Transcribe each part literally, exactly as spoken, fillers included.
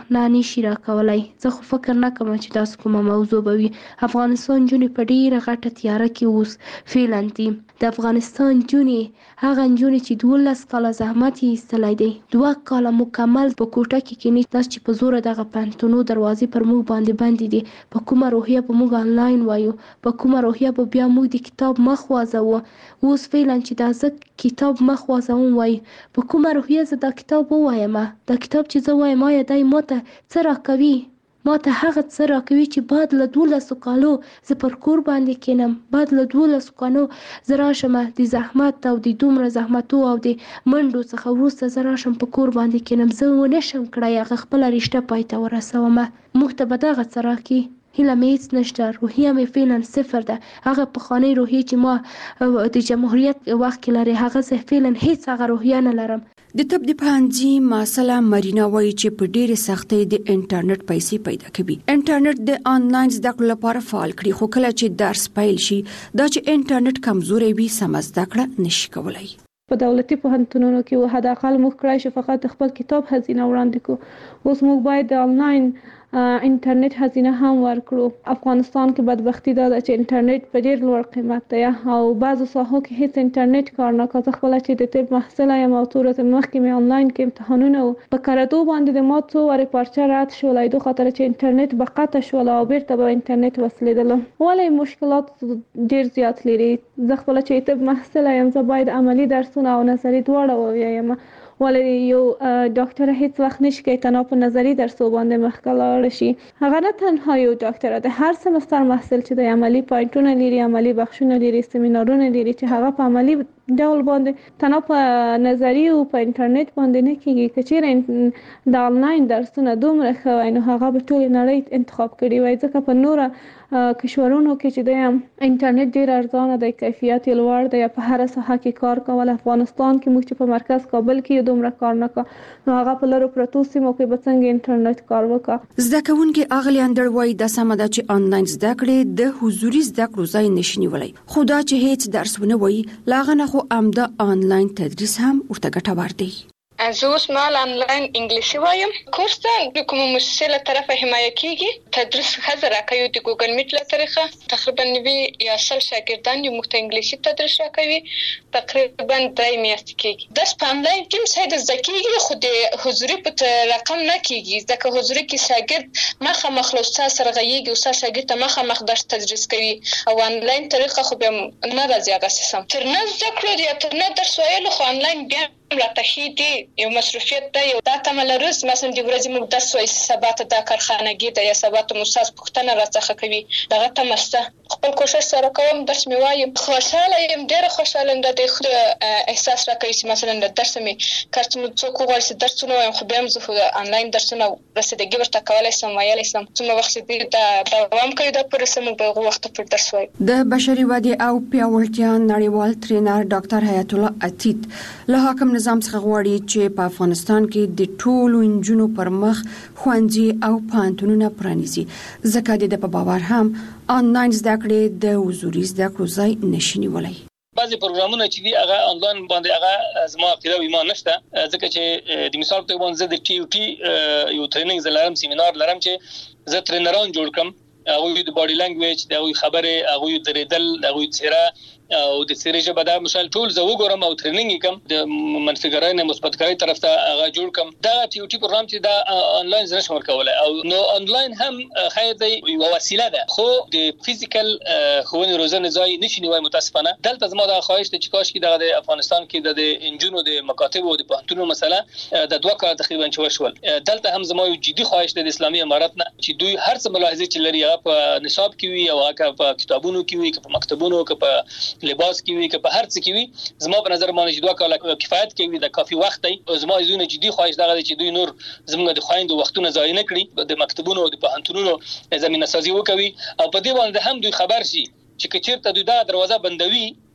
نه نشي راکولای. زه خو فکر نه کوم چې داسې کومه موضوع به وي. افغانستان نجونې په ډېره غټه تیاره کې اوس فعلا دي. د افغانستان نجونې هغه نجونې چې دولس کاله زحمت یې ایستلی دی، دوه کاله مکمل په کوټه کې کیني، داسې چې په زوره دغه پوهنتونو دروازې پر موږ باندې بندې دي. په کومه روحیه به موږ آنلاین وایو؟ په کومه روحیه به بیا موږ د کتاب مخ وازوو؟ اوس فعلا چې دا زه کتاب مخ وازوم وایي، په کومه روحیه زه دا کتاب ووایم؟ دا کتاب چې زه وایم آیا دی ماته څه راکوي؟ ماته هغه څه راکوي چې بعد له دولسو کالو زه پر کور باندې کینم، بعد له دولسو کالو زه راشم د زحمت او د دومره زحمتو او د منډو څخه وروسته زه راشم په کور باندې کینم، زه ونشم کړی هغه خپله رشته پای ته ورسومه. موږ ته به دغه څه راکړي؟ هیله مې هېڅ نشته، روحیه مې فعلا صفر ده. هغه پخوانۍ روحیې چې ما د جمهوریت وخت کې لري، هغه زه فعلا هېڅ هغه روحیه نه لرم. د طب د پوهنځي محصله مرینا وایي چې په ډېرې سختۍ د انټرنیټ پیسې پیدا کوي. انټرنیټ د آنلاین زده کړو لپاره فعال کړي، خو کله چې درس پیل شي دا چې انټرنیټ کمزوری وي سمه زده کړه نشي کولای. په دولتي پوهنتونونو کې و حداقل موږ کړای شو فقط خپل کتاب هزینه وړاندې کړو. اوس موږ باید د آنلاین انټرنیټ هزینه هم ورکړو. افغانستان کې بدبختی دا ده چې انټرنیټ په ډېر لوړ قیمت دی او بعضو ساحو کې هیڅ انټرنیټ کار نه کوي. زه خپله چې د طب محصله یم او څو ورځې مخکې مې آنلاین کې امتحانونه و، په کردو باندې د ما څو وارې پارچه رد شوله دو خاطر چې انټرنیټ به قطع شوله او بیرته به انټرنیټ وصلېدله. ولې مشکلات ډېر زیات لري. زه خپله چې طب محصله یم، زه باید عملي درسونه او نظري دواړه ووایم. ولې یو ډاکټره هیڅ وخت نشي کولی تنها په نظري درسو باندې مخکې لاړه شي. هغه نه تنها یو ډاکټره ده، هر سمستر محصل چې د عملي پوینټونه لري، عملي بخشونه لري، سیمینارونه لري چې هغه په عملي ډول باندې تنها په نظري او په انټرنیټ باندې نه کېږي. که چېرې د آنلاین درسونه دومره ښه وای نو هغه به ټولې نړۍ انتخاب کړي وای، ځکه په نوره کشورونو کې چې دی انټرنیټ ډېر ارزانه دی، کیفیت یې لوړ دی، په هره ساحه کې کار کول. افغانستان کې موږ چې په مرکز کابل کې دومره کار نه کا نو هغه په لرو پرتو سیمو کې به څنګه انټرنیټ کار وکړه. زده کوونکي اغلی اندر وایي دا سمه ده چې آنلاین زده کړې د حضوري زده کړو ځای نشي نیولی، خو دا چې هیڅ درس ونه وایي له هغه نه خو امده آنلاین تدریس هم ورته ګټور دی. زه اوس مهال آنلاین انګلیسي وایم. کورس ته د کومه مؤسسې له طرفه حمایه کېږي. تدریس ښځه راکوي د ګوګل میټ له طریقه. تقریبا نوي یا سل شاګردان یې موږ ته انګلیسي تدریس راکوي. تقریبا درې میاشتې کېږي. درس په آنلاین کې ساید زده کېږي، خو د حضوري په رقم نه کېږي، ځکه حضوري کې شاګرد مخامخ له استاد سره غږېږي، استاد شاګرد ته مخامخ درس تدریس کوي، او آنلاین طریقه خو بیا نه راځي هغه سیسم. تر نه زده کړو یا تر نه درس ویلو خو آنلاین بیا راته ښې دي، یو مصروفیت دی. یو دا تمه لرو مثلا د ورځې موږ درس وایي سبا ته دا کارخانګي ده یا سبا ته مو استاد پوښتنه راڅخه کوي، دغه تمه شته. خپل کوشش سره کوم، درس مې وایم، خوشحاله یم، ډېره خوشحاله یم. دا د احساس راکوي چې مثلا د درس مې کار چې موږ څوک وغواړي چې درسونه وایم، خو بیا هم زه خو آنلاین درسونه رسیدګي ورته کولی شم، ویلی شم. څومره وخت چې دا دوام کوي دا پورې سم موږ به هغو وخته پورې درس وایو. د بشري ودې او پیاوړتیا نړیوال ټرینر ډاکټر حیات الله عتیق له حاکم نظام څخه غواړي چې په افغانستان کې د ټولو نجونو پر مخ ښوونځي او پوهنتونونه پرانیزي، ځکه د ده په باور هم آنلاین زده کړې د حضوري زده کړو ځای نشي نیولی. بعضی پروګرامونه چې دي هغه آنلاین باندې هغه زما عقیده او ایمان نشته، ځکه چې د مثال په توګه زه د ټي او ټي یو ټریننګ لرم، سیمینار لرم چې زه ټرینران جوړ کړم، هغوی د باډي لینګویج، د هغوی خبرې، هغوی درېدل، هغوی څېره او د څېرې ژبه دا مثال ټول زه وګورم او ټریننګ یې کړم، د منفي نه مثبت کاري طرف ته هغه جوړ کړم. دا ټي او ټي پروګرام چې دا آنلاین زه نشم ورکولی، او نو آنلاین هم خیر دی، یوه وسیله ده، خو د فزیکل ښوونې روزنې ځای نشي نیوی متاسفانه. دلته زما دا خواهش ده چې کاشکې دغه د افغانستان کې د نجونو د مکاتبو او د پوهنتونونو مسله د دوه کاله تقریبا چې وشول، دلته هم زما یو جدي خواهش ده د اسلامي امارت نه چې دوی هر څه ملاحظې چې لري هغه په نصاب کې وي او هغه په کتابونو کې وي، که په مکتبونو، که په لباس کې وي، که په هر څه کې وي. زما په نظر باندې چې دوه کاله کفایت کوي، د کافي وخت دی. زما زونه جدي خواهش دغه دی چې دوی نور زموږ د خویندو وختونه ضایع نه کړي، د مکتبونو او د پوهنتونونو زمینه سازي وکوي، او په دې باندې هم دوی خبر شي چې که چېرته دوی دا دروازه بندوي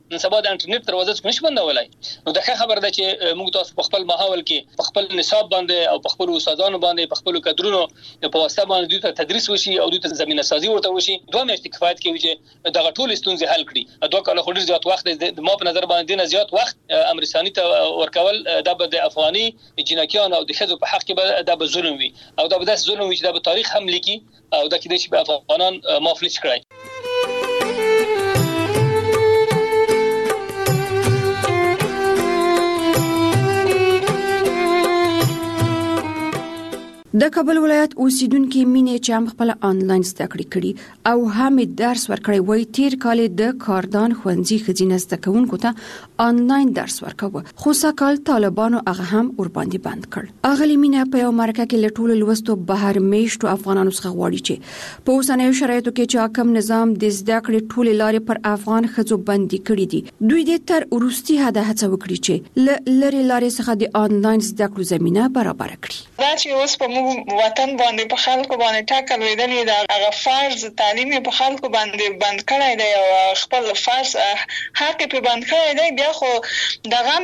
نن سبا د انټرنیټ دروازه څنګه نشي بندولای. نو دا خبره ده چې موږ تاسو په خپل ماحول کې په خپل نصاب باندې او په خپل استادانو باندې په خپل کادرونو په واسطه باندې دوی ته تدریس وشي او دوی ته زمينه سازي ورته وشي. دوه میاشتې کفایت کوي چې دا ټول ستونزې حل کړي. دوه کاله خو ډیر زیات وخت د ما په نظر باندې نه زیات وخت امریکایي ته ورکول دا به د افغاني جنکیان او د خزو په حق کې دا به ظلم وي او دا به داس ظلم وي چې دا به تاریخ هم لیکي او دا کې چې به افغانان معاف نشي کړای. د کابل ولایت اوسیدونکو مینې چې هم خپل آنلاین زده کړې کړي او هم درس ورکړی وای تیر کال د کاردان خوندزي خزینه زده کوونکو ته آنلاین درس ورکاوه خو سکهال طالبانو هغه هم ور باندې بند کړ. اغلی مینه په یو مرکه کې لټول لوستو بهر میشتو افغانانو څخه غواړي چې په اوسنیو شرایطو کې چې حکم نظام د زده کړې ټول لارې پر افغان خزو باندې کړی دي دوی د تر ورستي هدا هڅه وکړي چې لری لارې څخه د آنلاین زده کړو زمينه برابر کړي. دا چې اوس په وطن باندې په خلکو باندې ټاکل ویدلې دا هغه فرض تعلیم په خلکو باندې بند کړی دی او خپل فرض حق په بند کړی دی. بیا خو دغه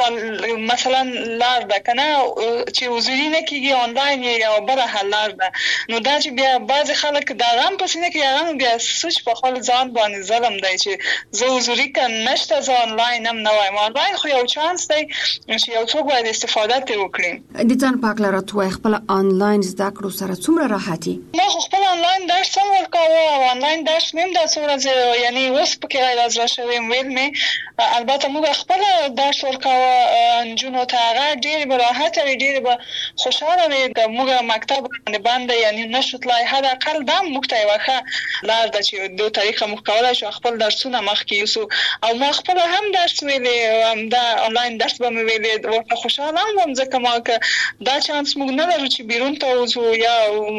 یو مثلا لار ده کنه چې وزوري نه کیږي آنلاین یا بل حل لار ده. نو دا چې بیا بعض خلک دغه هم پسینه کې هغه بیا سوچ په خپل ځان باندې ظلم دی چې زه وزوري کنه نشته زه آنلاین هم نه وایم. آنلاین خو یو چانس دی چې یو څوک باید استفاده ترې وکړي. د ځان پاک لاره توای خپل آنلاین زده کړو سره څومره راحتي؟ ما خپل آنلاین درس هم ورکاوه او آنلاین درس مې د څورځ یعنی اوس په کې راځه شوم ویل مې البته موږ خپل درس ورکاوه انجونو ته هغه ډېر راحت او ډېر به خوشاله وي. موږ مکتب باندې باندې یعنی نشوتلای هدا اقل دا موږ ته واخه لار د چې دوه طریقه موږ کولای شو خپل درسونه مخ کې یوسو او ما خپل هم درس ویلې هم دا آنلاین درس به مې ویلې ورته خوشاله وم ځکه ما دا چانس موږ نه لرو چې بیرون ته وځو یا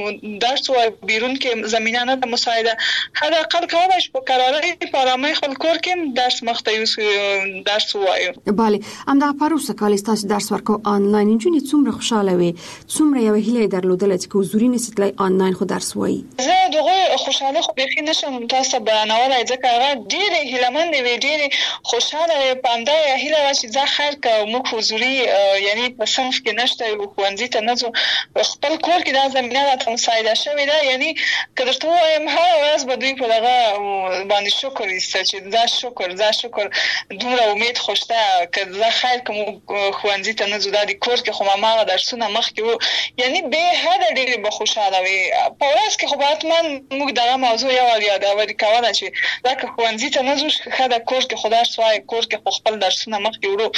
درس و بیرون کې زمينه نه مساعده هدا اقل کولای شو په قرارې په آرامۍ خپل کور کې درس مخته یوسو درس وایو. bale همدا پروسه کال تاسو درس ورکو آنلاین انجونی څومره خوشاله وي څومره یو هیله درلودل چې کوزوري نسیتلای آنلاین خو درس وایي. زه دغه خوشاله خو به نشم تاسو بیانولای ځکه هغه ډېر هیلمن دی ډېر خوشاله پاندا هیله چې ځا خیر کوم کوزوري یعنی په صنف کې نشته او خوانځي ته نه زو خپل کور کې دا زمينه راته مساعده شوې ده. یعنی کله ته وایم هر ورځ به دوی په دغه باندې شکر ایسته چې دا شکر دا شکر دومره امید خوشته کله خیر کوم خوانځي ته نه زو د کور کې خو ما درسونه مخ کې وو یعنی به هدا ډېر به خوشاله وي. په ورځ کې خو باتمن موږ دغه موضوع یو یادوي کوله چې دا خوانځي ته نه زو خدا کور کې خدا سوای کور کې خپل درسونه مخ کې ورو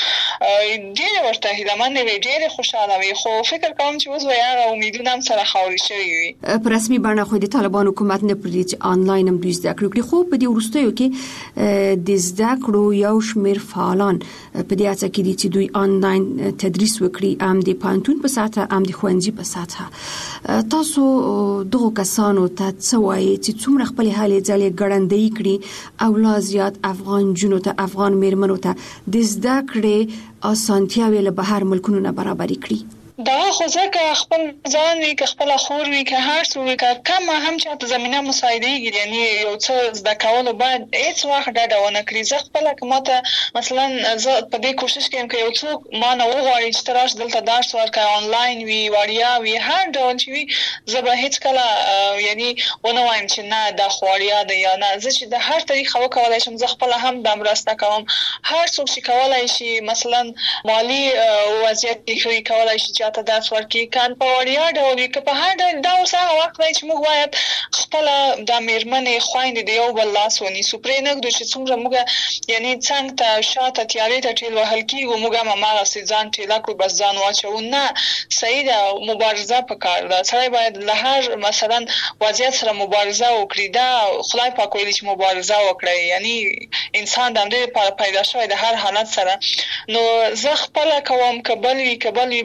ډېر ورته هیلمن وي ډېر خوشاله وي. خو فکر کوم چې اوس وایي امیدونه هم سره خاوري شوی وي. په رسمي بڼه خو د طالبان حکومت نه پردي چې آنلاین هم دوی زده کړو خو په دې ورستیو کې د زده کړو یو شمیر فعالان په دې اړه کې دي چې دوی آنلاین تدریس وکړي هم د پانتون په ساته هم د خوندزي په ساته. تاسو دغه کسانو ته څه وایي چې څومره خپل حالې ځلې ګړندې کړي او لا زیات افغان جنو ته افغان میرمنو ته د زده کړې اسانتیاوې له بهر ملکونو نه برابر کړي؟ دا خو ځکه خپل ځان وی که خپل خور وی که هر څو وی که کم هم چې زمينه مساعدهږي یعنی یو څه زده کول باید هیڅ وخت ډډه ونه کړی. زه خپل کومه مثلا زه په دې کوشش کوم چې یو څوک ما نه وغواړي چې تراش دلته درس ورکړي آنلاین وی وړیا وی هر ډول چې وی زه به هیڅ کله یعنی ونه وایم چې نه دا خوړیا ده یا نه. زه چې د هر طریقه وکولای شم زه خپل هم د مرسته کوم. هر څوک چې کولای شي مثلا مالی وضعیت کې کولای شي ته درس ورکړي کان په وړیا ډول کې په هر ډول دا اوس هغه وخت دی چې موږ باید خپل د میرمنې خويندې دی یو بل لاس ونیسو پرې نه د چې څومره موږ یعنی څنګه ته شاته تیارې ته ټیل وهل کیږي موږ هم ما سي ځان ټیل کړو بس ځان واچو نه صحیح ده. مبارزه پکار ده. سړی باید له هر مثلا وضعیت سره مبارزه وکړي. دا خدای پاک ویلي چې مبارزه وکړي یعنی انسان د دې لپاره پیدا شوی د هر حالت سره. نو زه خپل کوم کبل وی کبل وی باید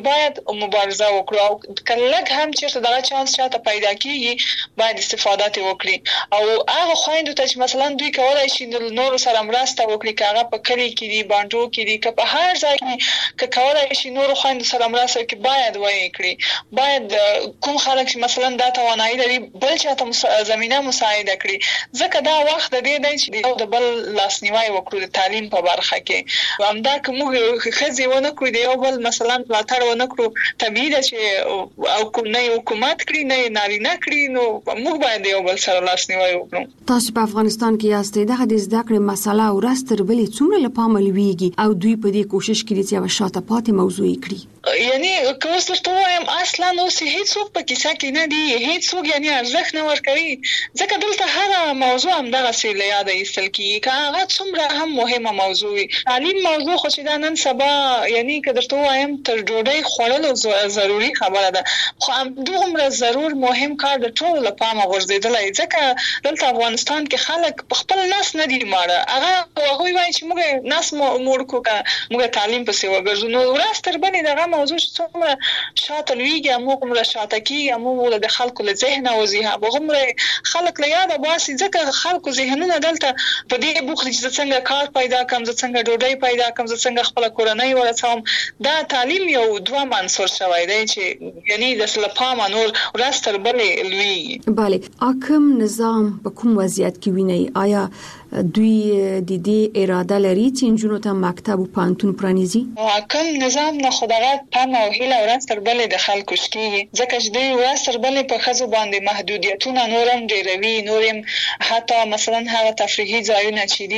مبارزه وکړو او کله هم چې دغه چانس شاته پیدا کیږي باید استفاده وکړي او هغه خويندو ته چې مثلا دوی کولای شي نور سره مرسته وکړي کاغه په کلی کې دی باندو کې دی که په هر ځای کې کولای شي نور خويندو سره مرسته وکړي باید وایي کړی باید کوم خلک چې مثلا دا توانایي لري بل چاته زمينه مساعده کړي ځکه دا وخت د دې دی چې د بل لاسنیوي وکړو د تعلیم په برخه کې همدا کوم خزي ونه کړی دی او بل مثلا پلاتړ ونه کړو طبيعي ده چې او کوم نه حکومت کړی نه نارینه کړی نو موږ باید یو بل سره لاسنیوي وکړو. تاسو په افغانستان کې یاستئ دغه د زده کړې مسله او راستر بلې څومره لپاره لویږي او دوی په دې کوشش کوي چې یو شاته پاتې موضوع کړي. یعنی که اوس ورته وایم اصلا نو هیڅ څوک په کیسه کې نه دی هیڅ څوک یعنی ارزښت نه ورکوي ځکه دلته هر موضوع هم دغه سی له یاد ایستل کیږي که هغه څومره هم مهمه موضوع وي. تعلیم موضوع خو چې دا نن سبا یعنی که درته وایم تر ډوډۍ خوړلو ضروري خبره ده خو دومره ضرور مهم کار د ټولو لپاره ورزيدلای ځکه دلته افغانستان کې خلک په خپل ناس نه دي ماړه هغه هغه وایي چې موږ ناس مور کو کا موږ تعلیم پسې وګرځو نو ورستر باندې دغه موضوع چې څومره شاته لویږي موږ موږ شاته کیږي موږ د خلکو له ذهن او ذهن هغه خلک له یاد باسي ځکه خلکو ذهنونه دلته په دې بوخت چې څنګه کار پیدا کوم څنګه ډوډۍ پیدا کوم څنګه خپل کورنۍ ورسوم دا تعلیم یو دوه منصور شوی دی چې یعنی د سلپامه نور ورستر بلې لوی بله حاکم نظام په کوم وضعیت کې ویني آیا دوی د دې اراده لري چې انجونو ته مکتب او پانتون پرانیزي حاکم نظام نه خدای پام او هیله ورستر بلې د خلکو شکیږي ځکه چې دوی ورستر بلې په خزو باندې محدودیتونه نورم ډیروي نورم حتی مثلا هغه تفریحي ځایونه چې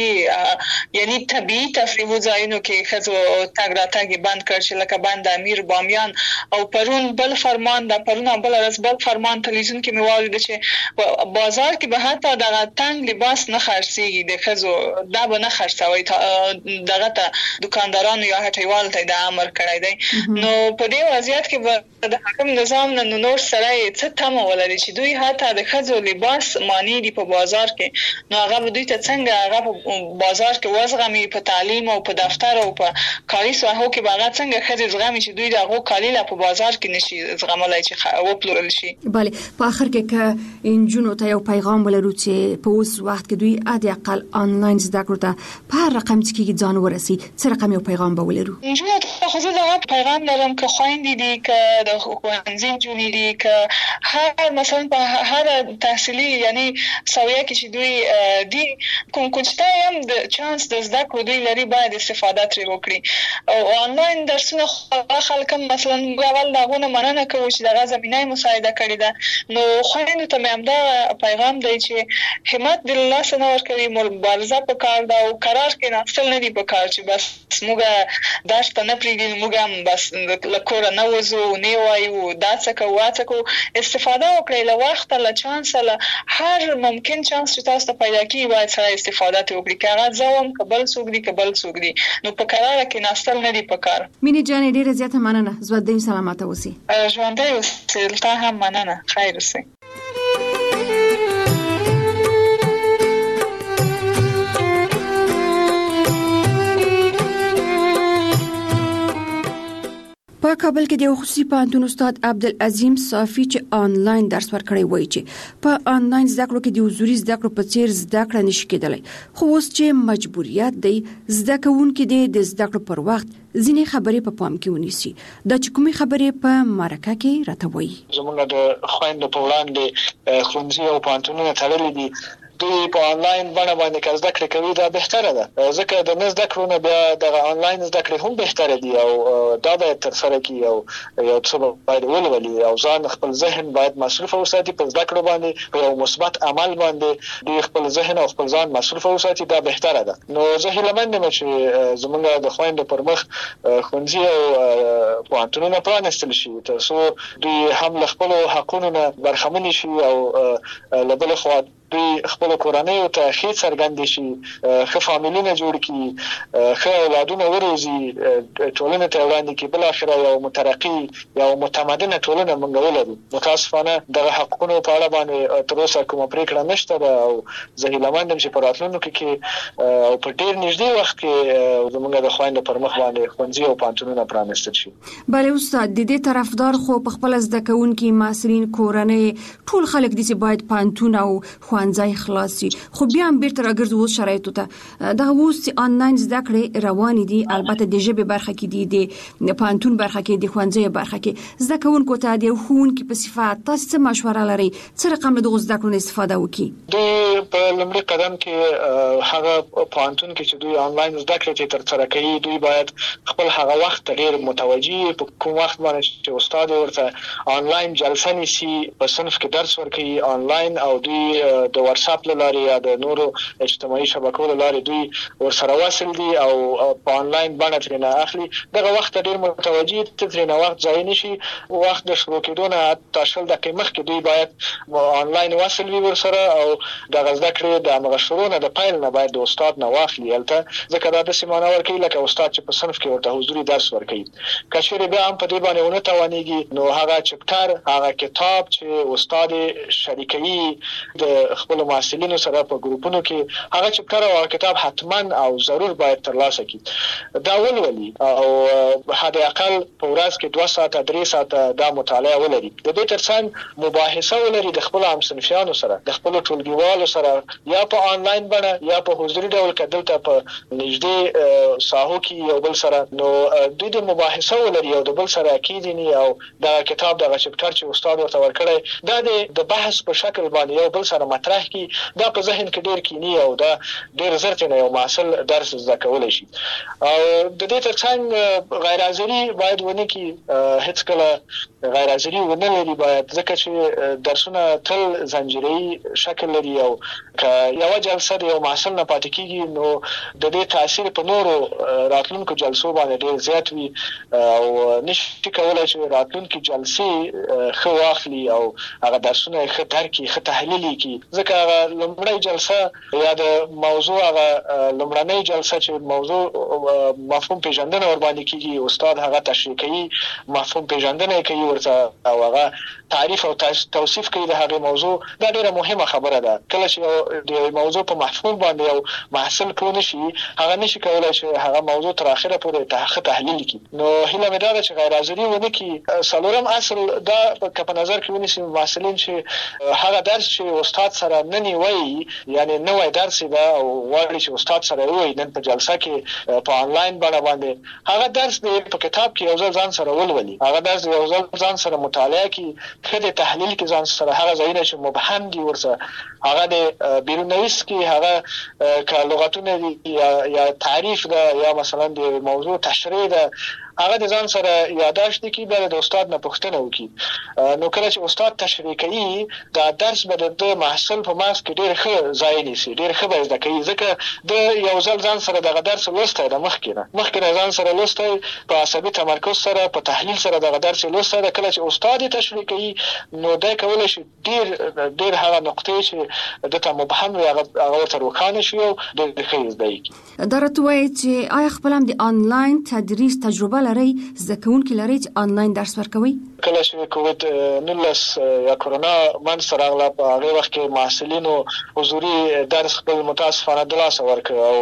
دي یعنی طبيعي تفریحي ځایونو کې خزو تاګ راتګ بند کړ چې لکه بند امیر بامیان او پرون بل فرمان د پرون بل ورځ بل فرمان تلویزیون کې موارد چې بازار کې به حتی دغه تنگ لباس نه خرڅيږي د خزو دا به نه خرڅوي دغه ته دکاندارانو یا هټیوال ته د امر کړی دی نو په دې وضعیت کې د حاکم نظام نه نور سره څه تمه ولري چې دوی حتی د خزو لباس مانی دی په بازار کې نو هغه دوی ته څنګه هغه په بازار کې وزغمي په تعلیم او په دفتر او په کاري ساحو کې باغ څنګه خزې زغمي چې دوی دغه کالی لا په بازار کې نشي زغملای چې وپلورل شي. بله په اخر کې که انجونو ته یو پیغام ولرو چې په اوس وخت کې دوی عادي اقل آنلاین زده کړو ته په هر رقم چې ځان ورسي څه رقم یو پیغام به ولرو. انجونو ته خو زه پیغام لرم که خويندې دي که د ښوونځي جونې دي که هر مثلا په هر تحصیلي یعنی سویه کې چې دوی دي کوم کومسته هم د چانس د زده کړو دوی لري باید استفاده ترې وکړي او آنلاین درسونه خلک مثلا اول داغونه مننه کوي چې دغه زمينه مساعده کړي ده نو خويندو ته هم دا پیغام دی چې همت د الله سره ورکوي مبارزه په کار دا او قرار کې ناستل نه دی په کار چې بس موږ داش ته نه پریږدي موږ هم بس لکور نه وځو نه وایو دا څه کوو څه کوو استفاده وکړئ له وخت له چانس له هر ممکن چانس چې تاسو ته پیدا کیږي باید سره استفاده وکړئ که هغه زوم قبل سوګ دی قبل سوګ دی نو په قرار کې ناستل نه دی په کار. مینې جان ډیره زیاته مننه زو د سلامات اوسئ. ژوندۍ اوسئ تا هم مننه خیر اوسئ. په کابل کې د خصوصي پوهنتون استاد عبدالعظیم صافي چې آنلاین درس ورکړی وایي چې په آنلاین زده کړو کې د حضوري زده کړو په څیر زده کړه نشي کېدلی خو اوس چې مجبوریت دی زده کوونکي د زده کړو پر وخت ځینې خبرې په پام کې ونیسي دا چې کومې خبرې په مرکه کې راته وایي. زموږ د خويندو په وړاندې ښوونځي او پوهنتونونه تړلي دي دوی په آنلاین باندې باندې که زده کړې کوي دا بهتره ده ځکه د نه زده کړو نه بیا د آنلاین زده کړې هم بهتره دي او دا باید ترسره کړي او یو څه باید ولولي او ځان خپل ذهن باید مصروف وساتي په زده کړو باندې په یو مثبت عمل باندې دوی خپل ذهن او خپل ځان مصروف وساتي دا بهتره ده. نو زه هیله مند یم چې زموږ د خويندو پر مخ ښوونځي او پوهنتونونه پرانیستل شي ترڅو دوی هم خپل حقوقونه برخمن شي او له بل خوا دوی خپل کورنۍ ته ښه څرګند شي، ښه فامیلونه جوړ کړي، ښه اولادونه وروزي، ټولنه ته وړاندې کړي، بل اخر یو مترقي یو متمدنه ټولنه موږ ولرو. متاسفانه دغه حقوقونو په اړه باندې تر اوسه کومه پریکړه نشته ده او زه هیله مند یم چې په راتلونکي کې او په ډیر نږدې وخت کې زموږ د خویندو پر مخ باندې ښوونځي او پوهنتونونه پرانیستل شي. بله استاد، د دې طرفدار خو په خپل زده کوونکي، محصلین، کورنۍ ټول خلک دي چې باید پوهنتون او ښوونځي خلاص شي، خو بیا هم بیرته راګرځو اوس شرایطو ته. دغه اوس چې آنلاین زده کړې روانې دي، البته د ژبې برخه کې دي، د پوهنتون برخه کې، د ښوونځي برخه کې، زده کوونکو ته د ښوونکي په صفت تاسو څه مشوره لرئ؟ څه رقم له دغه زده کړو استفاده وکړي؟ دوی په لومړي قدم کې هغه پوهنتون کې چې دوی آنلاین زده کړې ترسره کوي، دوی باید خپل هغه وخت ډیر متوجي په کوم وخت باندې چې استاد ورته آنلاین جلسه نیسي، په صنف کې درس ورکوي آنلاین، او دوی د واتس اپ لاري یا د نورو اجتماعي شبکو لاري دوی ورسره وصل دي او په آنلاین باندې ترنه اخلي. دغه وخت ډیر متوجي ترنه وخت ځای نشي، وخت د شروع کېدو نه تاسو د قیمت کې دوی باید آنلاین وصل وي ورسره، او د غزده کړې د مغشورونه د پایل نه باید د استاد نه واخلي الته، ځکه دا د سیمانه ورکوي لکه استاد چې په صنف کې ورته حضوري درس ورکوي. کچېرې بیا هم په دې باندې ونه توانېږي، نو هغه چپټر، هغه کتاب چې استاد شریکوي د خپل محصلینو سره په ګروپونو کې، هغه چپټر او کتاب حتما او ضرور باید ترلاسه کړي. دا ولولي او حد اقل په ورځ کې دوه ساعته درې ساعته دا مطالعه ولري. د دې ترڅنګ مباحثه ولري د خپل همصنفیانو سره، د خپل ټولګیوالو سره، یا په آنلاین باندې یا په حضوري ډول کدل ته په نږدې ساحو کې یو بل سره، نو دوی د مباحثه ولري او د بل سره کېدنی او دا کتاب د چپټر چې استاد ورته ورکړي دا د بحث په شکل باندې یو بل سره مطرح کی، دا په ذهن کې ډیر کینی او دا ډیر زرته نه یو محصل درس زده کولای شي. او د دې ترڅنګ غیر حاضری باید ونه کی، هیڅ کله غیر حاضری ونه لري باید، ځکه چې درسونه تل زنجیري شکل لري او که یو جلسه د یو محصل نه پاتې کیږي نو د دې تاثیر په نورو راتلونکو جلسو باندې ډیر زیات وي او نشي کولای چې راتلونکو جلسې خو واخلي او هغه درسونه ښه درک کړي، ښه تحلیل کړي، ځکه هغه لومړی جلسه یا د موضوع هغه لومړنۍ جلسه چې موضوع مفهوم پیژندنه ور باندې کیږي، استاد هغه تشریح کوي، مفهوم پیژندنه کوي ورته او هغه تعریف او توصیف کوي د هغه موضوع. دا ډیره مهمه خبره ده. کله چې د موضوع په مفهوم باندې یو محصل کول نشي، هغه نشي کولای چې هغه موضوع تر اخره پورې تحقیق تحلیل کړي. نو هیله مې ده چې غیر حاضری ونه کی. څلورم اصل دا په نظر کې ونیسي محصلین چې هغه درس چې استاد سره نه نیوي، یعنی نوې درس دا او وایي چې استاد سره وایي نن په جلسه کې په آنلاین باندې هغه درس په کتاب کې یو ځل ځان سره ولولي، هغه درس یو ځل ځان سره مطالعه کړي، کله تحلیل کې ځان سره هغه ځایونه چې مبهم دي ورسره هغه د بیرونویس کې هغه ک لغتونه یا یا تعریف دا یا مثلا د موضوع تشریح ده هغه د ځان سره یاداشت کی بیا د استاد نه پوښتنه وکړي. نو کله چې استاد تشریح کوي دا درس به د محصل په ماس کې ډیر ښه ځای نیسي، ډیر ښه به زده کوي، ځکه د یو ځل ځان سره دغه درس لوسته د مخکې نه مخکې ځان سره لوسته په عصبي تمرکز سره په تحلیل سره دغه درس لوسته ده. کله چې استاد تشریح کوي نو دا کولای شي ډیر ډیر هغه نقطې چې دته مبهم وي هغه ورته روښانه شي او د ښه زده کوي. درته وایي چې آیا خپل هم د آنلاین تدریس تجربه لري، زده کوونکي لري چې آنلاین درس ورکوي؟ کله چې کووید نولس یا کورونا منځ راغله په هغه وخت کې محصلینو حضوري درس خپل متاسفانه د لاسه ورکړ او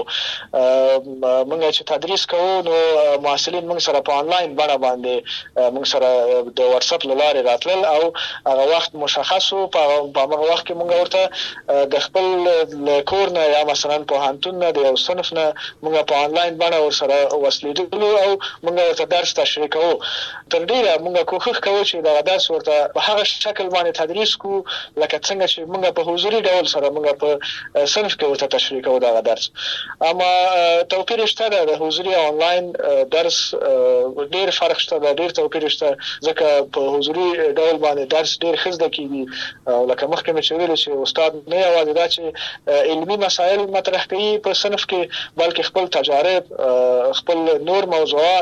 موږ چې تدریس کوو نو محصلین موږ سره په آنلاین بڼه باندې موږ سره د واتس اپ لارې راتلل او هغه وخت مشخص او په هغه وخت کې موږ ورته د خپل کور نه یا مثلا په هانتون نه د یو صنف نه موږ په آنلاین بڼه ورسره وصلېدل او موږ ورته درس تشریح کوو. تر ډیره موږ کوښښ کوو چې دا درس ورته په هغه شکل باندې تدریس کوو لکه څنګه چې موږ په حضوري ډول سره موږ په صنف کې ورته تشریح کوو دا درس. اما توپیر شته د حضوري او آنلاین درس ډیر فرق شته، ډیر توپیر شته، ځکه په حضوري ډول باندې درس ډیر ښه زده کیږي او لکه مخکې مې ویل چې استاد نه یوازې دا چې علمي مسایل مطرح کوي په صنف کې بلکې خپل تجارب، خپل نور موضوعات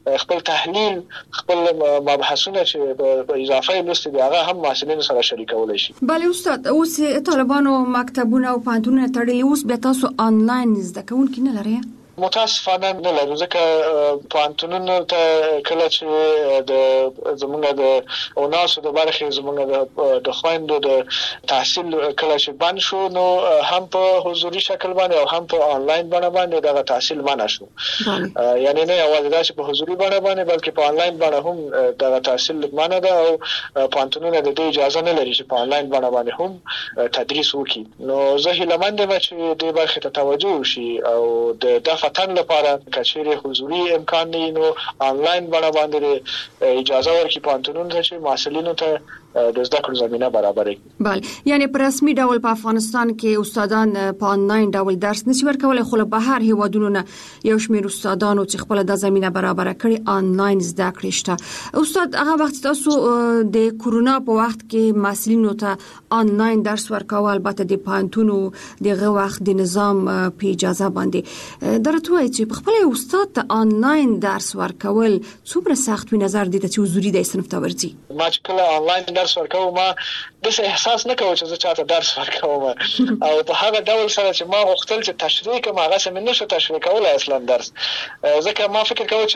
خپل تحلیل خپل مباحثونه چې په اضافه لوست دی هغه هم محصلین سره شریکولای شي. بله استاد، اوس طالبانو مکتبونه او پوهنتونونه تړلي، اوس بیا تاسو آنلاین زده کوونکي نه لرئ؟ متاسفانه نه لرو، ځکه پوهنتونونو ته کله چې د زمونږ د اوناسو د برخې زمونږ د خويندو د تحصیل کله چې بند شو نو هم په حضوري شکل باندې او هم په آنلاین باندې باندې د تحصیل منع شو. یعنی نه یوازې دا چې په حضوري باندې باندې بلکې په آنلاین باندې هم د تحصیل منع ده او پوهنتونونه د دې اجازه نه لري چې په آنلاین باندې باندې هم تدریس وکړي. نو زه هیله مند یم چې د برخې ته توجه وشي او د فتن لپاره کچېره حضوري امکان نه نو آنلاین باندې باندې اجازه ورکړي پوهنتونونو ته چې محصلینو ته د زده کړو زمينه برابر کړي. بله، یعنی په رسمي ډول په افغانستان کې استادان په آنلاین ډول درس نشي ورکولای، خو له بهر هیوادونو نه یو شمېر استادانو چې خپل د زمينه برابر کړي آنلاین زده کړې شته. استاد، هغه وخت تاسو د کورونا په وخت کې محصلینو ته آنلاین درس ورکول، البته د پوهنتونو دغه وخت د نظام په اجازه باندې درته وایي چې خپل استاد ته آنلاین درس ورکول څومره سخت وي نظر دي چې حضوري د صنف ته ورځي؟ ما چې کله آنلاین درس ورکوم ما د څه احساس نه کوم چې زه چاته درس ورکوم او په هغه ډول سره چې ما غوښتل چې تشریح کوم هغه سم نه شو تشریح کولای اصلا درس، ځکه ما فکر کوم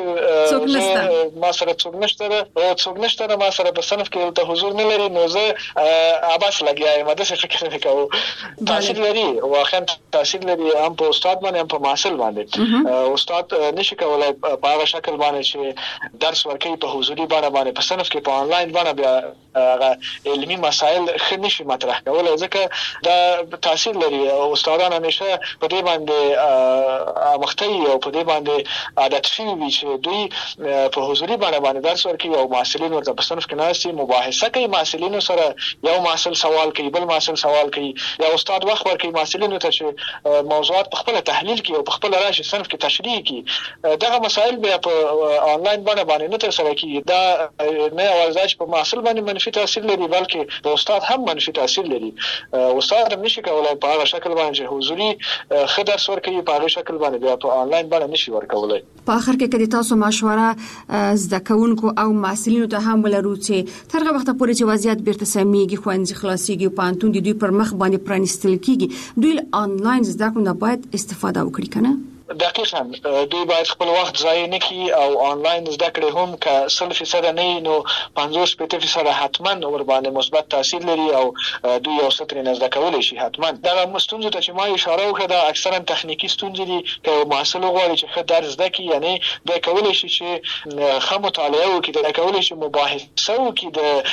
چې ما سره څوک نشته او څوک نشته ما سره په صنف کې ته حضور نه لري، نو زه اباس لګیایم د څه فکر نه کوم. تاثیر لري واقعا تاثیر لري هم په استاد باندې هم په محصل باندې. استاد نشي کولای په هغه شکل باندې چې درس ورکوي په حضوري باندې باندې په صنف کې په آنلاین باندې بیا هغه علمي مسائل ښه نشي مطرح کولای، ځکه دا تاثیر لري. استادان همیشه په دې باندې مختي او په دې باندې عادت شوي وي چې دوی په حضوري باندې باندې درس ورکوي او محصلین ورته په صنف کې ناشتي مباحثه کوي، محصلینو سره یو محصل سوال کوي بل محصل سوال کوي، یا استاد وخت ورکوي محصلینو ته چې موضوعات په خپل تحلیل کوي او په خپل راشي صنف کې تشریح کوي. دغه مسائل بیا په آنلاین باندې باندې نه تر سره کیږي. دا نه اواز په محصل باندې منفي تاثیر لري بلکې په استاد هم منفي تاثیر لري. استاد هم نشي کولای په هغه شکل باندې چې حضوري خدای سور کوي په هغه شکل باندې بیا په آنلاین باندې نشي ورکولای. په اخر کې کله تاسو مشوره زده کوونکو او محصلینو ته هم ولرو چې ترغه وخت پورې چې وضعیت بیرته سمېږي، خوندې خلاصيږي، پانتون دي دوی پر مخ باندې پرانستل کیږي، دوی آنلاین زده کړو نه باید استفاده وکړي کنه؟ دقیقاً دوی باید خپل وخت ضایع نه کړي او آنلاین زده کړې هم که سل فیصد نه نو پنځوس شپږ فیصد حتما ور باندې مثبت تاثیر لري او دوی یو څه ترې زده کولای شي. حتما دا ستونزې ته چې ما اشاره وکړه دا اکثرا تخنیکی ستونزې دي که محصل غواړي چې ښه درس زده کړي، یعنی دا کولای شي چې ښه مطالعه وکړي، دا کولای شي مباحثه وکړي د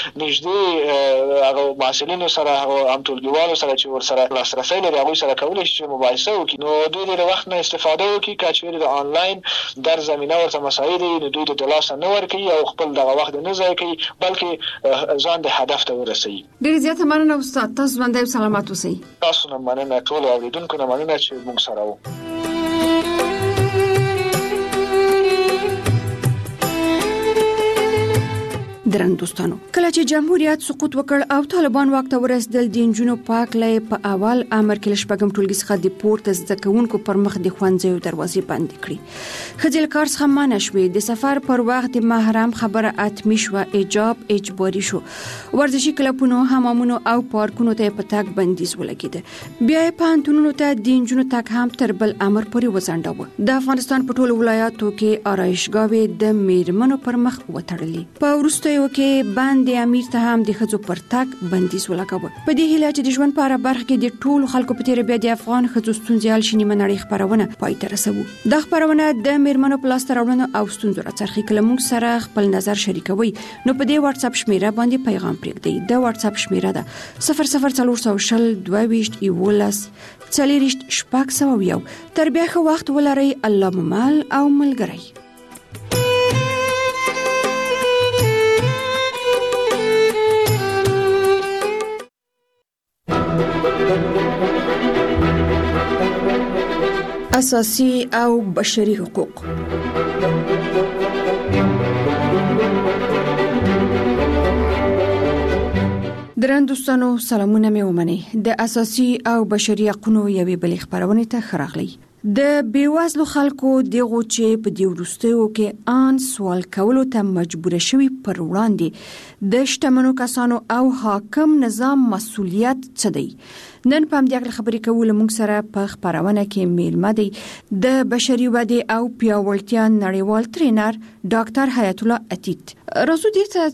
نږدې هغه محصلینو سره او هم ټولګیوالو سره چې ور سره لاسرسي لري هغوی سره کولای شي مباحثه وکړي. نو دوی د وخت نه استفاده کی کچېره د آنلاین در زمينه ورته مسایل دي دوی د دلاسه نه ورکي او خپل دغه وخت نه ځای کوي بلکې ځان د هدف ته ورسوي. ډېر زیات مننه استاد، تاسو باندې سلامات اوسئ. تاسو نه مننه، ټول اوریدونکو نه مننه چې موږ سره وو. درن دوستانو، کله چې جمهوریت سقوط وکړ او طالبان واک ته ورسېدل، د نجونو پاک لې په اول امر کې لشپږم ټولګي څخه د پورته زده کوونکو پر مخ د ښوونځیو دروازې بندې کړې. ښځې کار څخه منع شوې، د سفر پر وخت د محرم خبره اتمی شوه، حجاب اجباري شو، ورزشي کلبونو، حمامونو او پارکونو ته په تګ بندیز ولګېده. بیا یې پوهنتونونو ته د نجونو تګ هم تر بل امر پورې وځنډاوه. د افغانستان په ټولو ولایاتو کې آرایشګاوې د میرمنو پر مخ وتړلې. په وروسته یو کې باندې امیر ته هم د ښځو پر تګ بندیز ولګاوه. په دې هیله چې د ژوند په هره برخه کې د ټولو خلکو په تیر بیا د افغان ښځو ستونزې حل شي، نیمه نړۍ خپرونه پای ته رسوو. دا خپرونه د میرمنو په لاسته راوړنو او ستونزو راڅرخي. کله موږ سره خپل نظر شریکوي نو په دې واتس اپ شمیره باندې پیغام پرېږدئ. د واتس اپ شمیره ده صفر صفر څلور سوه شل دوه ویشت یولس څلېرویشت شپږ سوه یو. تر بیا ښه وخت ولرئ. الله مو مل او ملګری. اساسي او بشري حقوق. درن دوستانو، سلامونه مې ومنئ. د اساسي او بشري حقوقو یوې بلې خبرونه ته خراغلی. د بیوزلو خلکو دغه چې په دې وروستیو کې ان سوال کولو ته مجبور شوي پر وړاندې د شتمنو کسانو او حاکم نظام مسؤلیت څه دی؟ نن په همدې اړه خبرې کوو. موږ سره په خبرونه کې میلمه دی د بشري ودې او پیاوړتیا نړیوال ټرینر ډاکټر حیات الله عتیق. راځو دې ته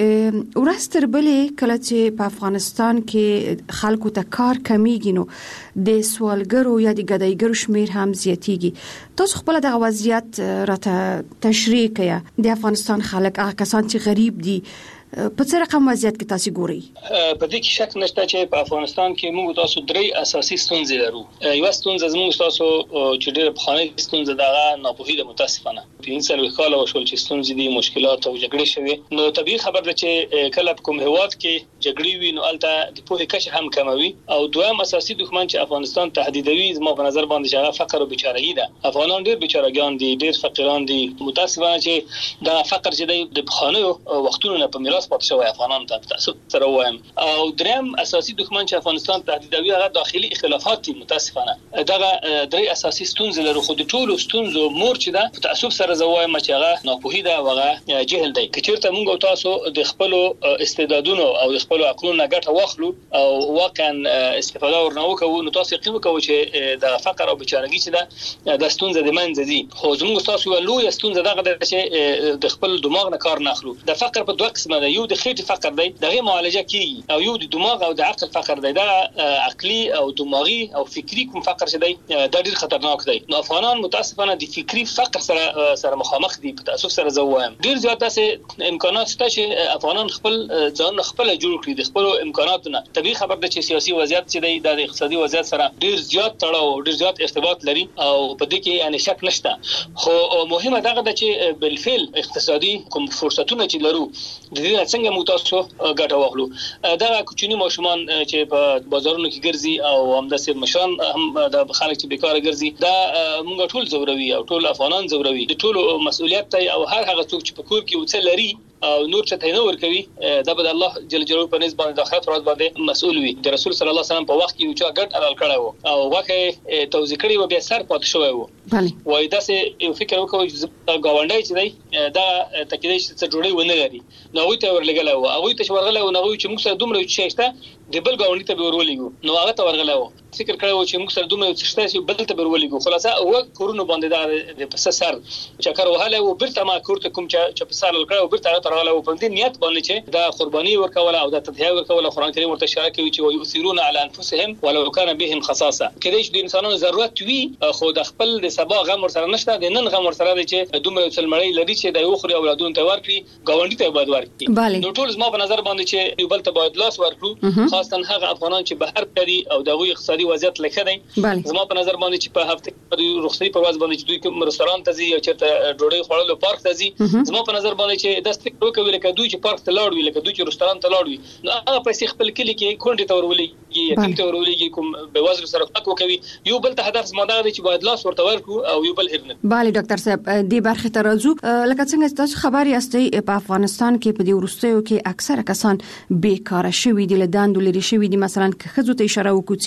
چې ورځ تر بلې کله چې په افغانستان کې خلکو ته کار کمیږي نو د سوالګرو یا د ګدایګرو شمیر هم زیاتیږي. تاسو خپل دغه وضعیت راته تشریح کړئ. د افغانستان خلک هغه کسان چې غریب دي په څه رقم وضعیت کې تاسو ګورئ؟ په دې کې شک نشته چې په افغانستان کې موږ تاسو درې اساسي ستونزې لرو. یو ستونزه زموږ تاسو چې ډېر په خانه ستونزه دغه ناپوهي د متاسفانه په انسان وکاله وشول چې ستونزې دي مشکلات او جګړې شوي نو طبيعي خبر ده چې کله په کوم هواد کې جګړې وي نو الته د پوهې کچه هم کموي. او دویم اساسي دښمن چې افغانستان تهدیدوي زموږ په نظر باندې چې فقر او بیچارهګي ده. افغانان ډېر بیچارهګان دي، ډېر فقیران دي. متاسفانه چې دا فقر چې د خانه وختونو نه په پاتې شوی افغانان ته تاسو سره وایم. او دریم اساسي دښمن چې افغانستان تهدیدوي هغه داخلي اختلافات دي. متاسفانه دغه درې اساسي ستونزې لرو خو د ټولو ستونزو مور چې ده په تاسو سره زوایم چې هغه ناپوهي ده او هغه جهل دی. کچېرته موږ تاسو د خپل استعدادونو او د خپل عقلونو ګټه واخلو او واقعا استفاده ورنه وکړو نو تاسو یقین وکړو چې د فقر او بیچارهګي چې ده د ستونزې د منځ دي. خو زموږ تاسو یو لوی ستونزه دغه ده چې د خپل دماغ نه کار نه اخلو. د فقر په دوه قسمه ده، یو د خېټې فقر دی دغه معالجه کیږي او یو د دماغ او د عقل فقر دی. دا عقلي او دماغي او فکری کوم فقر چې دی دا ډیر خطرناک دی. نو افغانان متاسفانه د فکری فقر سره سره مخامخ دي. په تاسو سره زوایم ډیر زیات داسې امکانات شته چې افغانان خپل ځان خپل جوړ کړي د خپل امکاناتونو. طبيعي خبر ده چې سیاسي وضعیت چې دی د اقتصادي وضعیت سره ډیر زیات تړاو ډیر زیات ارتباط لري او په دې کې یعنی شک نشته. خو مهمه دغه ده چې بالفعل اقتصادي کوم فرصتونه چې لرو د دې څنګه مو تاسو ګټه واخلو. دا کوچني ماشومان چې په بازارونو کې ګرځي او همداسې مشران هم د خلک چې بیکاره ګرځي دا موږ ټول زوروي او ټول افغانان زوروي. د ټولو مسؤلیت دی او هر هغه څوک چې په کور کې وڅ لري او نور چې ته نه ورکوي دا به الله جل جلاله په نسبت د آخرت ورځ باندې مسؤل وي. د رسول صلی الله علیه وسلم په وخت کې یو چا ګډ حلال کړی وو او واکه توزیع کړی و بیا سر پات شوی وو. بله وای دا سه یو فکر وکوي چې گاونډي چې دی دا تکیدې چې جوړي ونه لري نو هغه ته ورلګل وو هغه ته ورغله او هغه چې موږ سره دومره چې شته د بل گاونډي ته ورولېګو نو هغه ته ورغله وو فکر کړو چې موږ سره دومره چې شته چې بل ته ورولېګو خلاصه او کورونو باندې دا د پس سر چکر وهاله او برته ما کورته کوم چې په سر لکړو برته ترغله او په دې نیت باندې چې دا قرباني ورکوله او دا تضحیه ورکوله. قران کریم ورته اشاره کوي چې ويؤثرون على انفسهم ولو كان بهم خصاصه. کله چې د انسانانو ضرورت وي خو د خپل د سبا غم ور سره نشته د نن غم ور سره دی چې دومره څلمړی لري چې د یو خوري اولادونو ته ورکړي گاونډي ته باید ورکړي. نو ټول زما په نظر باندې چې یو بل ته باید لاس ورکړو خاصه هغه افغانان چې بهر کړي او دغه اقتصادي وضعیت لکه دی. زما په نظر باندې چې په هفته کې رخصتي په ورځ باندې چې دوی کوم رستوران ته ځي او چیرته ډوډۍ خوړلو پارک ته ځي زما په نظر باندې چې د ستګ وکوي لکه دوی چې پارک ته لاړ وي لکه دوی چې رستوران ته لاړ وي نو هغه پیسې خپل کلی کې کونډې ته ورولېږي یتیم ته ورولېږي کوم بېوزلو سره خدمت وکوي. یو بل ته هدف زما دا دی چې باید لاس ورته ورکړو او یو بل هیر نه. بله ډاکټر صاحب دې برخې ته راځو. لکه څنګه تاسو خبر یاستئ په افغانستان کې په دې وروستیو کې اکثره کسان بیکاره شوي دي له دندو لري شوي دي. مثلا که ښځو ته اشاره وکړو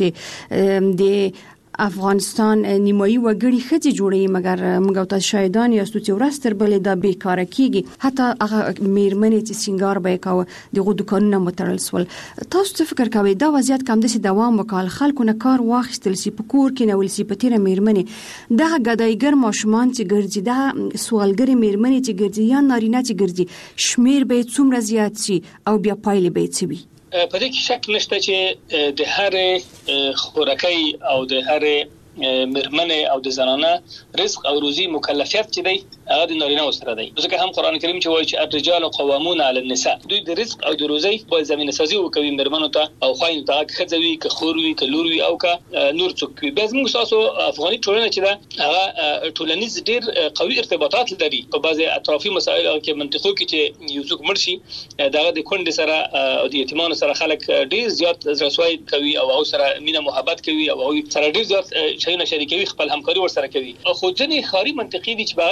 چې د افغانستان نیمایي وګړي ښځې جوړي مګر موږ تاسو شاهدان یاستو چې ورځ تر بلې دا بیکاره کیږي حتی هغه میرمنې چې سینګار به کوي دغه دکانونه متړل سول. تاسو څه فکر کوئ دا وضعیت کوم دسي دوام وکړ خلکو نه کار واخیستل سی په کور کې نه ول سی په تیره میرمنې دا ګدایګر ماشومان چې ګرځي دا سوالګری میرمنې چې ګرځي یا نارینه چې ګرځي شمیر به څومره زیات شي او بیا پایله به څه وي؟ په دې کې شک نشته چې د هر خوراکي او د هر مرمنه او د زنانه رزق او روزي مکلفیت چې دی هغه د نارینه سره دی. ځکه هم قران کریم چې وایي چې الرجال قوامون علی النساء دوی د رزق او د روزي په زمينه سازي وکوي مرمنو ته او خوایو ته خځوي که خوروي که لوروي او که نور څوک وي. بس موږ تاسو افغاني ټولنه چې دا هغه ټولنیز ډیر قوي ارتباطات لري په بعضي اطرافي مسایل کې منطقو کې چې یو څوک مرشي دغه د کونډې سره او د یتیمانو سره خلک ډیر زیات رسوي کوي او او سره مینه محبت کوي او سره ډیر زیات شایونه شریکوي خپل همکاري ور سره کوي. خو ځنې خاري منطقي دي چې باغ کې لکه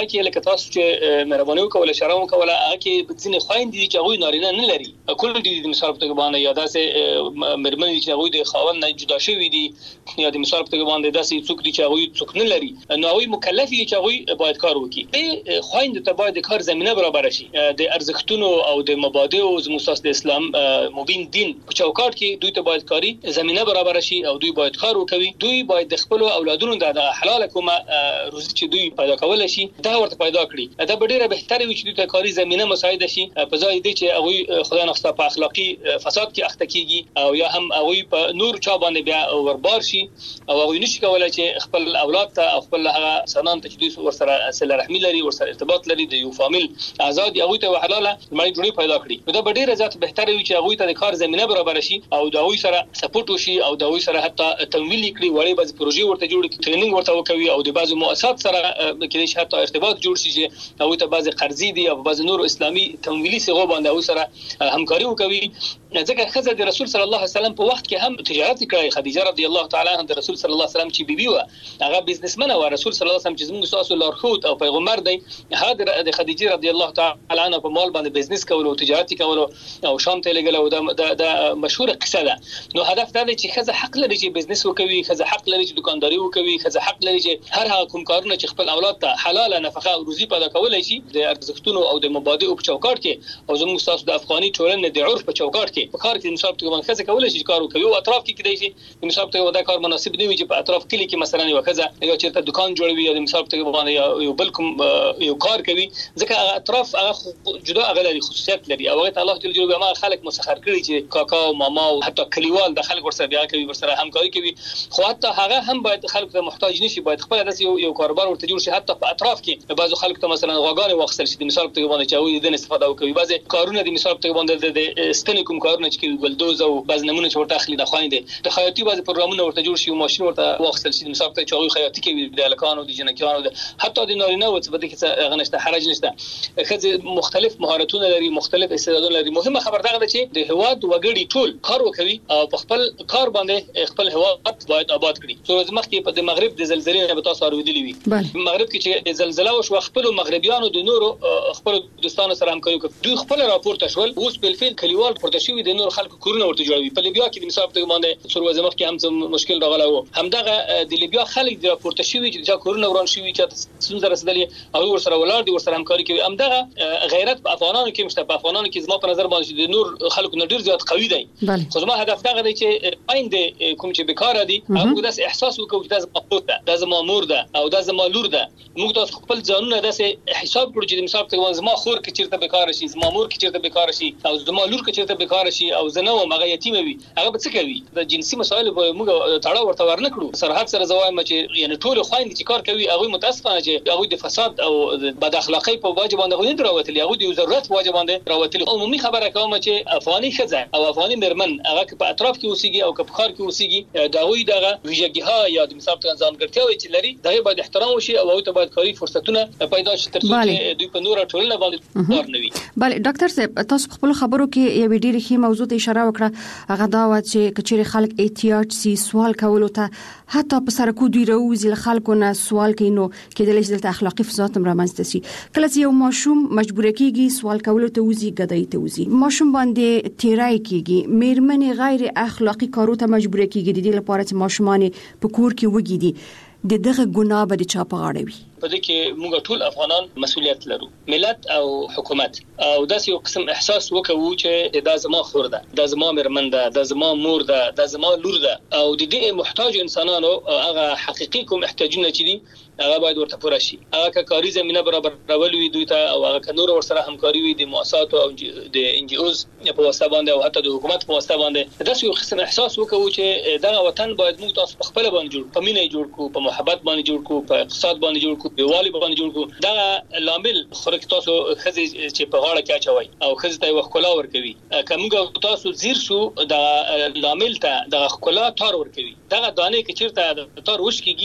تاسو چې مهرباني وکول شرم وکول هغه کې ځینې خويندې چې هغه نارینه نه لري کول دي د مثال په توګه باندې یا داسې مرمنې چې هغه د خاوند نه جدا شوی دي یا د مثال په توګه باندې داسې څوک دي چې هغه څوک نه لري نو هغه مکلف دي چې هغه باید کار وکړي د خويند ته باید کار زمينه برابر شي د ارزښتونو او د مبادئ او زموږ د اسلام مبین دین په چوکاټ کې دوی ته باید کاری زمينه برابر شي او دوی باید کار وکړي دوی باید د خپل اولادونو د حلال کومه روزي چې دوی پیدا کول شي دا ورته پیدا کړي دا ډیره بهتره وي چې دوی ته کاری زمينه مساعده شي په ځای دی چې هغه خدای نخسته په اخلاقی فساد کې اخته کیږي او یا هم هغه په نور چا باندې بیا وربار شي او هغه نشي کولای چې خپل اولاد ته او خپل هغه سنان ته چې دوی ورسره صله رحمی لري ورسره ارتباط لري د یو فامیل آزاد هغه ته حلاله مړی جوړي پیدا کړي دا ډیره ذات بهتره وي چې هغه ته د کار زمينه برابر شي او دا هغه سره سپورټ وشي او دا هغه سره حتی تمویل کړي وړي بعض پروژې ورته جوړ کړي ټریننګ ورته وکوي او د بعض مؤسسات سره کې حتی ارتباط جوړ شي چې هغه ته بعض قرضې دي او بعض نور اسلامي تمویلي صيغه باندې هغه سره همکاري وکوي ځکه خزه د رسول صلی الله علیه وسلم په وخت کې هم تجارت کړی خدیجه رضی الله تعالی عنها د رسول صلی الله علیه وسلم چې بیبي و هغه بزنسمن او رسول صلی الله علیه وسلم چې زموږ تاسو لارښود او پیغمبر دی هغه د خدیجه رضی الله تعالی عنها په مال باندې بزنس کول او تجارت کول او شام ته لګل او د د مشهور قصه ده نو هدف دا دی چې خزه حق لري چې بزنس وکوي خزه حق لري چې دکانداري وکوي خزه حق لري چې هر هغه کوم کارونه چې خپل اولاد ته حلال نفقه او روزي پیدا کولای شي د ارزښتونو او د مبادئ په چوکاټ کې او زموږ تاسو د افغاني ټولنې د عرف په چوکاټ کې په کار کې مثال ته باندې خزه کولای شي کار وکوي او اطراف کې کېدای شي مثال ته دا کار مناسب نه وي چې په اطراف کې کې مثلا یو خزه یا چې دکان جوړوي یا مثال ته باندې یو بل کوم یو کار کوي ځکه اطراف هغه جدا غلري خصوصیت لري او هغه الله جل جلاله ما خلق مسخر کړي چې کاکا او ماما او حتی کلیوال د خلک ورسره بیا کوي ورسره همکاري کوي خو حتی هغه هم باید خلک ته محتاج نشي باید خپل داس یو یو کاروبار ورته جوړ شي حتی په اطراف کې بعضو خلک ته مثلا غاګانې واخصل شي د مثال په باندې چې د استفاده وکوي بعضي کارونه د مثال په باندې د ستنې کوم کارونه چې ګلدوز او بعض نمونه چې ورته اخلي د خويندې د خیاطي بعضي پروګرامونه ورته جوړ شي او ماشين ورته واخصل شي مثال په چې خیاطي کوي د لکانو د جنکانو حتی د نارینه او څه بده کې غنښت حرج نشته خځه مختلف مهارتونه لري مختلف استعدادونه لري مهمه خبر دا ده چې د هواد وګړي ټول کار وکوي او په خپل کار باندې خپل هواد باید آباد کړي څو ورځې مخکې په د مغرب د زلزلې نه به تاسو اوریدلی وي مغرب کې چې زلزلہ وشو خپل مغربيانو د نورو خپل دوستانو سره همکاري کوي دوی خپل راپورټ شول اوس په فعل کلیوال پورته شوی د نور خلکو کورونه ورته جوړوي په لیبیا کې د مثال په باندې څو ورځې مخکې هم مشکل راغلی و همدغه د لیبیا خلک د راپورټ شوی چې کورونه وران شوی چې څنګه رسیدلی او ور سره ولار دي ور سره همکاري کوي همدغه غیرت په افغانانو کې مشته په افغانانو کې زما په نظر باندې د نور خلکو نه ډیر زیات قوي دي خو زما هدف دا دی چې آینده کوم چې بیکاره دي هغه داس احساس وکړي چې دا زما ده دا زما مور ده او دا زما لور ده موږ تاسو خپل ځانونه داسې حساب کړو چې مثال ته زما خور کې چیرته بیکاره شي زما مور کې چیرته بیکاره شي او زما لور کې چیرته بیکاره شي او زنه او مغه یتیم وي هغه به څه کوي د جنسي مسایل موږ تاړه ورته ورنه کړو سرحد سره زوایم چې یعنی ټول خويند چې کار کوي هغه متاسفانه چې هغه د فساد او بد اخلاقی په واجب باندې غوډه راوتلی هغه د ضرورت واجب باندې راوتلی عمومي خبره کوم چې افغاني خزه او افغاني مرمن هغه په اطراف کې اوسېږي او په خار کې اوسېږي دا وی دغه ویژګیها یا د مثال ته ځانګړتیاوې چې لري دا باید احترام وشي او هغه ته باید کاری فرصتونه پیدا شي ترڅو چې دوی په نور ټولنه باندې کار نه وي. بله ډاکټر صاحب تاسو خپل خبرو کې یو ډېر ښه موضوع ته اشاره وکړه هغه دا و چې کچېر خلک احتیاج سي سوال کولو ته حتی په سرکو دوی راوځي خلکو نه سوال کوي نو کېدلی شي د اخلاقی فساد هم رامنځته شي کله چې یو ماشوم مجبور کیږي سوال کولو ته وځي ګدای ته وځي ماشوم باندې تیرای کیږي میرمنې غیر اخلاقی کارو ته مجبور کیږي د دې لپاره چې ماشومان په کور کې وګي دي د دغه ګناه به د چا په غاړه وي په دې کې موږ ټول افغانان مسؤلیت لرو ملت او حکومت او داسې یو قسم احساس وکړو چې دا زما خور ده دا زما مرمن ده دا زما مور ده دا زما لور ده او د دې محتاج انسانانو هغه حقيقي کوم احتیاجونه چې دي هغه باید ورته پوره شي هغه کاری زمينه برابر راولوي دوی ته او هغه نور ور سره همکاري وي د مؤسسات او د ان جی اوز په واسطه باندې او حتی د حکومت په واسطه باندې داسې یو قسم احساس وکړو چې دا وطن باید موږ تاسو خپل باندې جوړ په مینه جوړ کو په محبت باندې جوړ کو په اقتصاد باندې جوړ کو په والی باندې جوړ کو دا لامل خورک تاسو خزي چې په غاړه کې اچوي او خزي ته وښکلا ور کوي کومګه تاسو زیر شو دا لامل ته د وښکلا تار ور کوي دا دانه کې چیرته تار وش کیږي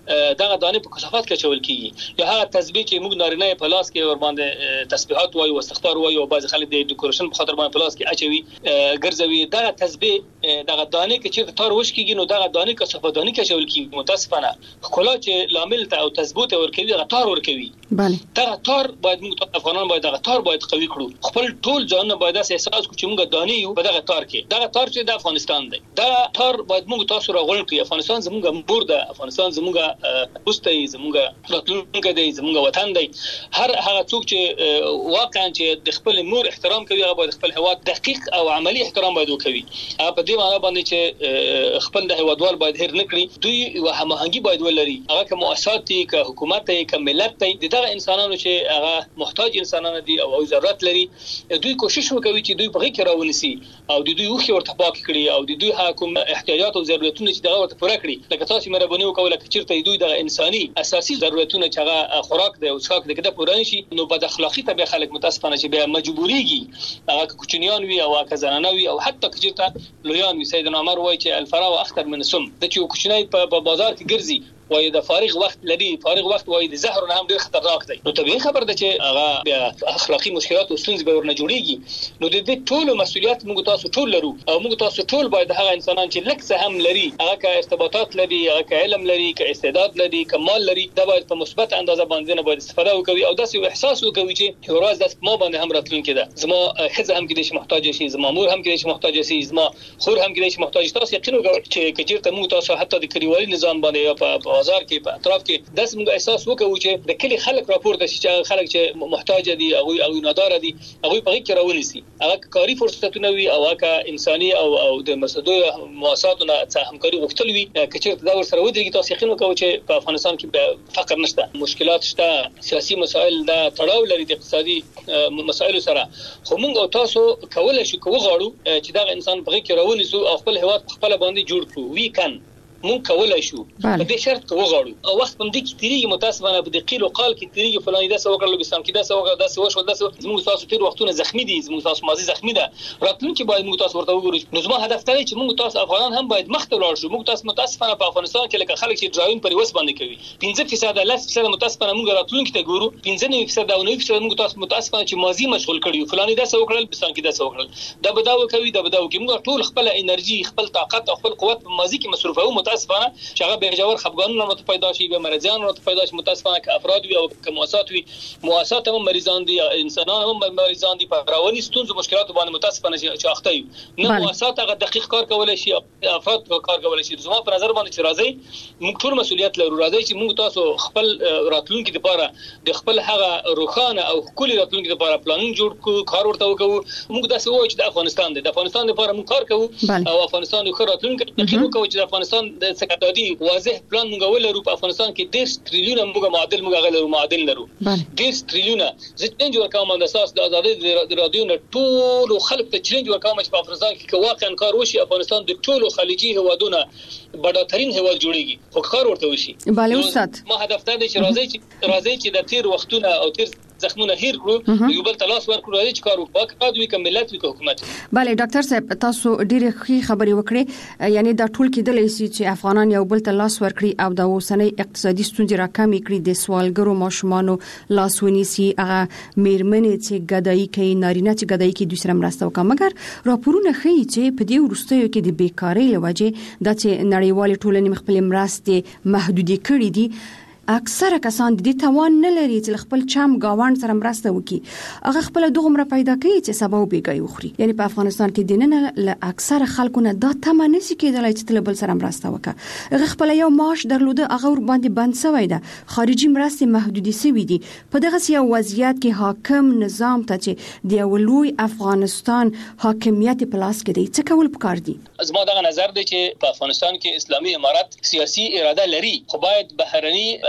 دغه دانه په کثافات کې چول کیږي یا هغه تسبیح چې موږ نارینه په لاس کې ور باندې تسبیحات وایو او استغفار وایو او بعض خلک د ډیکوریشن په خاطر باندې په لاس کې اچوي ګرځوي دغه تسبیح دغه دانه کې چې تار وش کیږي نو دغه دانه کثافات دانه کې چول کیږي متاسفانه خلا چې لامل ته او تثبوت ورکوي دغه تار ورکوي بله دغه تار باید موږ افغانان باید دغه تار باید قوي کړو خپل ټول ځان باید احساس کړو چې موږ دانه یو په دغه تار کې دغه تار چې د افغانستان دی دا تار باید موږ تاسو راغون کړی افغانستان زموږ مور ده افغانستان زموږ پوسټي زموږ راتلونکي دی زموږ وطن دی هر هغه څوک چې واقعا چې د خپل مور احترام کوي هغه باید خپل هوا دقیق او عملی احترام باید وکوي په دې معنی باندې چې خپل د هوادوال باید هیر نکړي دوی و هماهنګي باید ولري هغه کوم مؤسسات دي که حکومت دی که ملت دی دغه انسانانو چې هغه محتاج انسانان دي او ضرورت لري دوی کوشش وکوي چې دوی په غي کې راونسي او د دوی وخت ورته پاک کړي او د دوی حکومت احتیاجات او ضرورتونه چې دغه ورته پوره کړي لکه تاسو مهرباني وکوله چې چیرته دوی د انساني اساسي ضرورتونه چې هغه خوراک دی او څښاک دی کده پوره نشي نو بد اخلاقی ته به خلک متاسفانه چې به مجبوريږي هغه کوچنیان وي او هغه زنانه وي او حتی چې لویان وي سیدنا عمر وایي چې الفراو اخطر من السم د چې کوچنی په بازار کې ګرځي وای د فارغ وخت لري فارغ وخت وای د زهر نه هم ډیر خطرناک دی نو طبيعي خبر ده چې هغه اخلاقی مشکلات او ستونزې به ورنه جوړيږي نو د دې ټولو مسولیت موږ تاسو ټول لرو او موږ تاسو ټول باید هغه انسانان چې لکه هم لري هغه کا ارتباطات لري هغه کا علم لري کا استعداد لري کا مال لري دا باید په مثبت اندازه باندې نه باید استفاده وکړي او داسې احساس وکړي چې ورځ داس ما باندې هم راتلونکي ده زما خزه هم کې د محتاج شي زما مور هم کې د محتاج شي زما خور هم کې د محتاج تاسو یقین وکړئ چې کچیرته موږ تاسو حتی د کلیوالي نظام باندې په بازار کې په اطراف کې داس موږ احساس وکړو چې د کلی خلک راپورته شي چې خلک چې محتاج دي او او نادار دي هغه په کې راونیسي هغه کاری فرصتونه وي او هغه انساني او او د مسدو مؤسساتونو څخه همکاري غوښتل وي کچیرته دا ور سره ودرېږي تاسو یقین وکړو چې په افغانستان کې فقر نشته مشکلات شته سیاسي مسائل دا تړاو لري د اقتصادي مسایلو سره خو موږ او تاسو کولای شو کوو غواړو چې دا انسان په کې راونیسو او خپل هواد خپل باندې جوړ کړو وی کان مون کولای شو په دې شرط کې وغواړو او وخت باندې کې تیریږي متاسفانه په دې قیل او قال کې تیریږي فلاني دا څه وکړل لوبستان کې دا څه وکړل دا څه وشو دا څه زموږ تاسو تیر وختونه زخمی دي زموږ تاسو ماضي زخمی ده راتلونکي باید موږ تاسو ورته وګورو نو زما هدف دی چې موږ تاسو افغانان هم باید مخ ته لاړ شو موږ تاسو متاسفانه په افغانستان کې لکه خلک چې ډراون پر وس باندې کوي پنځه فیصد لس فیصد متاسفانه موږ راتلونکي ته ګورو پنځه نه فیصد او نه فیصد موږ تاسو متاسفانه چې ماضي مشغول کړیو فلاني دا څه وکړل لوبستان کې دا څه وکړل دا بداو کوي دا بداو کوي موږ ټول خپل انرژي خپل طاقت او خپل قوت په ماضي کې مصرفو متاسفانه چې هغه به جوړ خفګانونه مت پیدا شي به مرزان مت پیدا شي متاسفانه ک افراد وي او ک مؤسسات وي مؤسسات هم مریضان دي انسانان هم مریضان دي په رواني ستونزو مشکلات باندې متاسفانه چې اخته وي نو مؤسسات هغه دقیق کار کولای شي افراد کار کولای شي زما په نظر باندې چې راځي موږ ټول مسولیت لرو راځي چې موږ تاسو خپل راتلونکي لپاره د خپل هغه روخانه او کلی راتلونکي لپاره پلانینګ جوړ کړو کار ورته وکړو موږ داسې وایو چې د افغانستان د افغانستان لپاره موږ کار کوو او افغانستان یو راتلونکي تقریبا کوو چې د افغانستان د سکتادي واضح پلان موږ ولرو په افغانستان کې ډېر ټریلیونه موږ معادل موږ غلرو معادل لرو ډېر ټریلیونه زه چیلنج ورکوم د اساس د ازادي د رادیو نه ټول خلک ته چیلنج ورکوم چې په افغانستان کې واقعا کار وشي افغانستان د ټولو خلیجي هوادونو بډاترین هواد جوړیږي خو کار ورته وشي bale استاد ما هدف ته دی چې راځي چې راځي چې د تیر وختونه او تیر زخمونه هیر کړو یو بل تلاش ورکړو راځي چې کار وکړو کډ وی کملت وی حکومت bale ډاکټر صاحب تاسو ډیره ښه خبرې وکړې یعنی دا ټول کېدلی شي چې افغانان یو بل تلاش ورکړي او د اوسنۍ اقتصادي ستونزې راکمې کړي د سوالګرو ماشومانو لاس ونیسي هغه میرمنې چې ګدایي کوي نارینه چې ګدایي کوي دوی سره مرسته وکړي مګر راپورونه ښیي چې په دې وروستیو کې د بیکارۍ لوجه د چې نړیوال ټولنې خپل مرستې محدودې کړې دي اکثره کسان د دې توان نه لري چې خپل چم گاوند سره مرسته وکړي هغه خپل دغه پیدا کوي چې سبا وبېږي وخوري یعنی په افغانستان کې د نن له اکثره خلکو نه دا تمه نشي کېدلای چې تل بل سره مرسته وکړي هغه خپل یو معاش درلوده هغه ور باندې بند شوی ده خارجي مرستې محدودې شوی دي په دغه یو وضعیت کې حاکم نظام ته چې د ولوی افغانستان حاکمیت په لاس کې دی څه کول پکار دي زما دغه نظر دی چې په افغانستان کې اسلامي امارت سیاسي اراده لري خو باید بهرني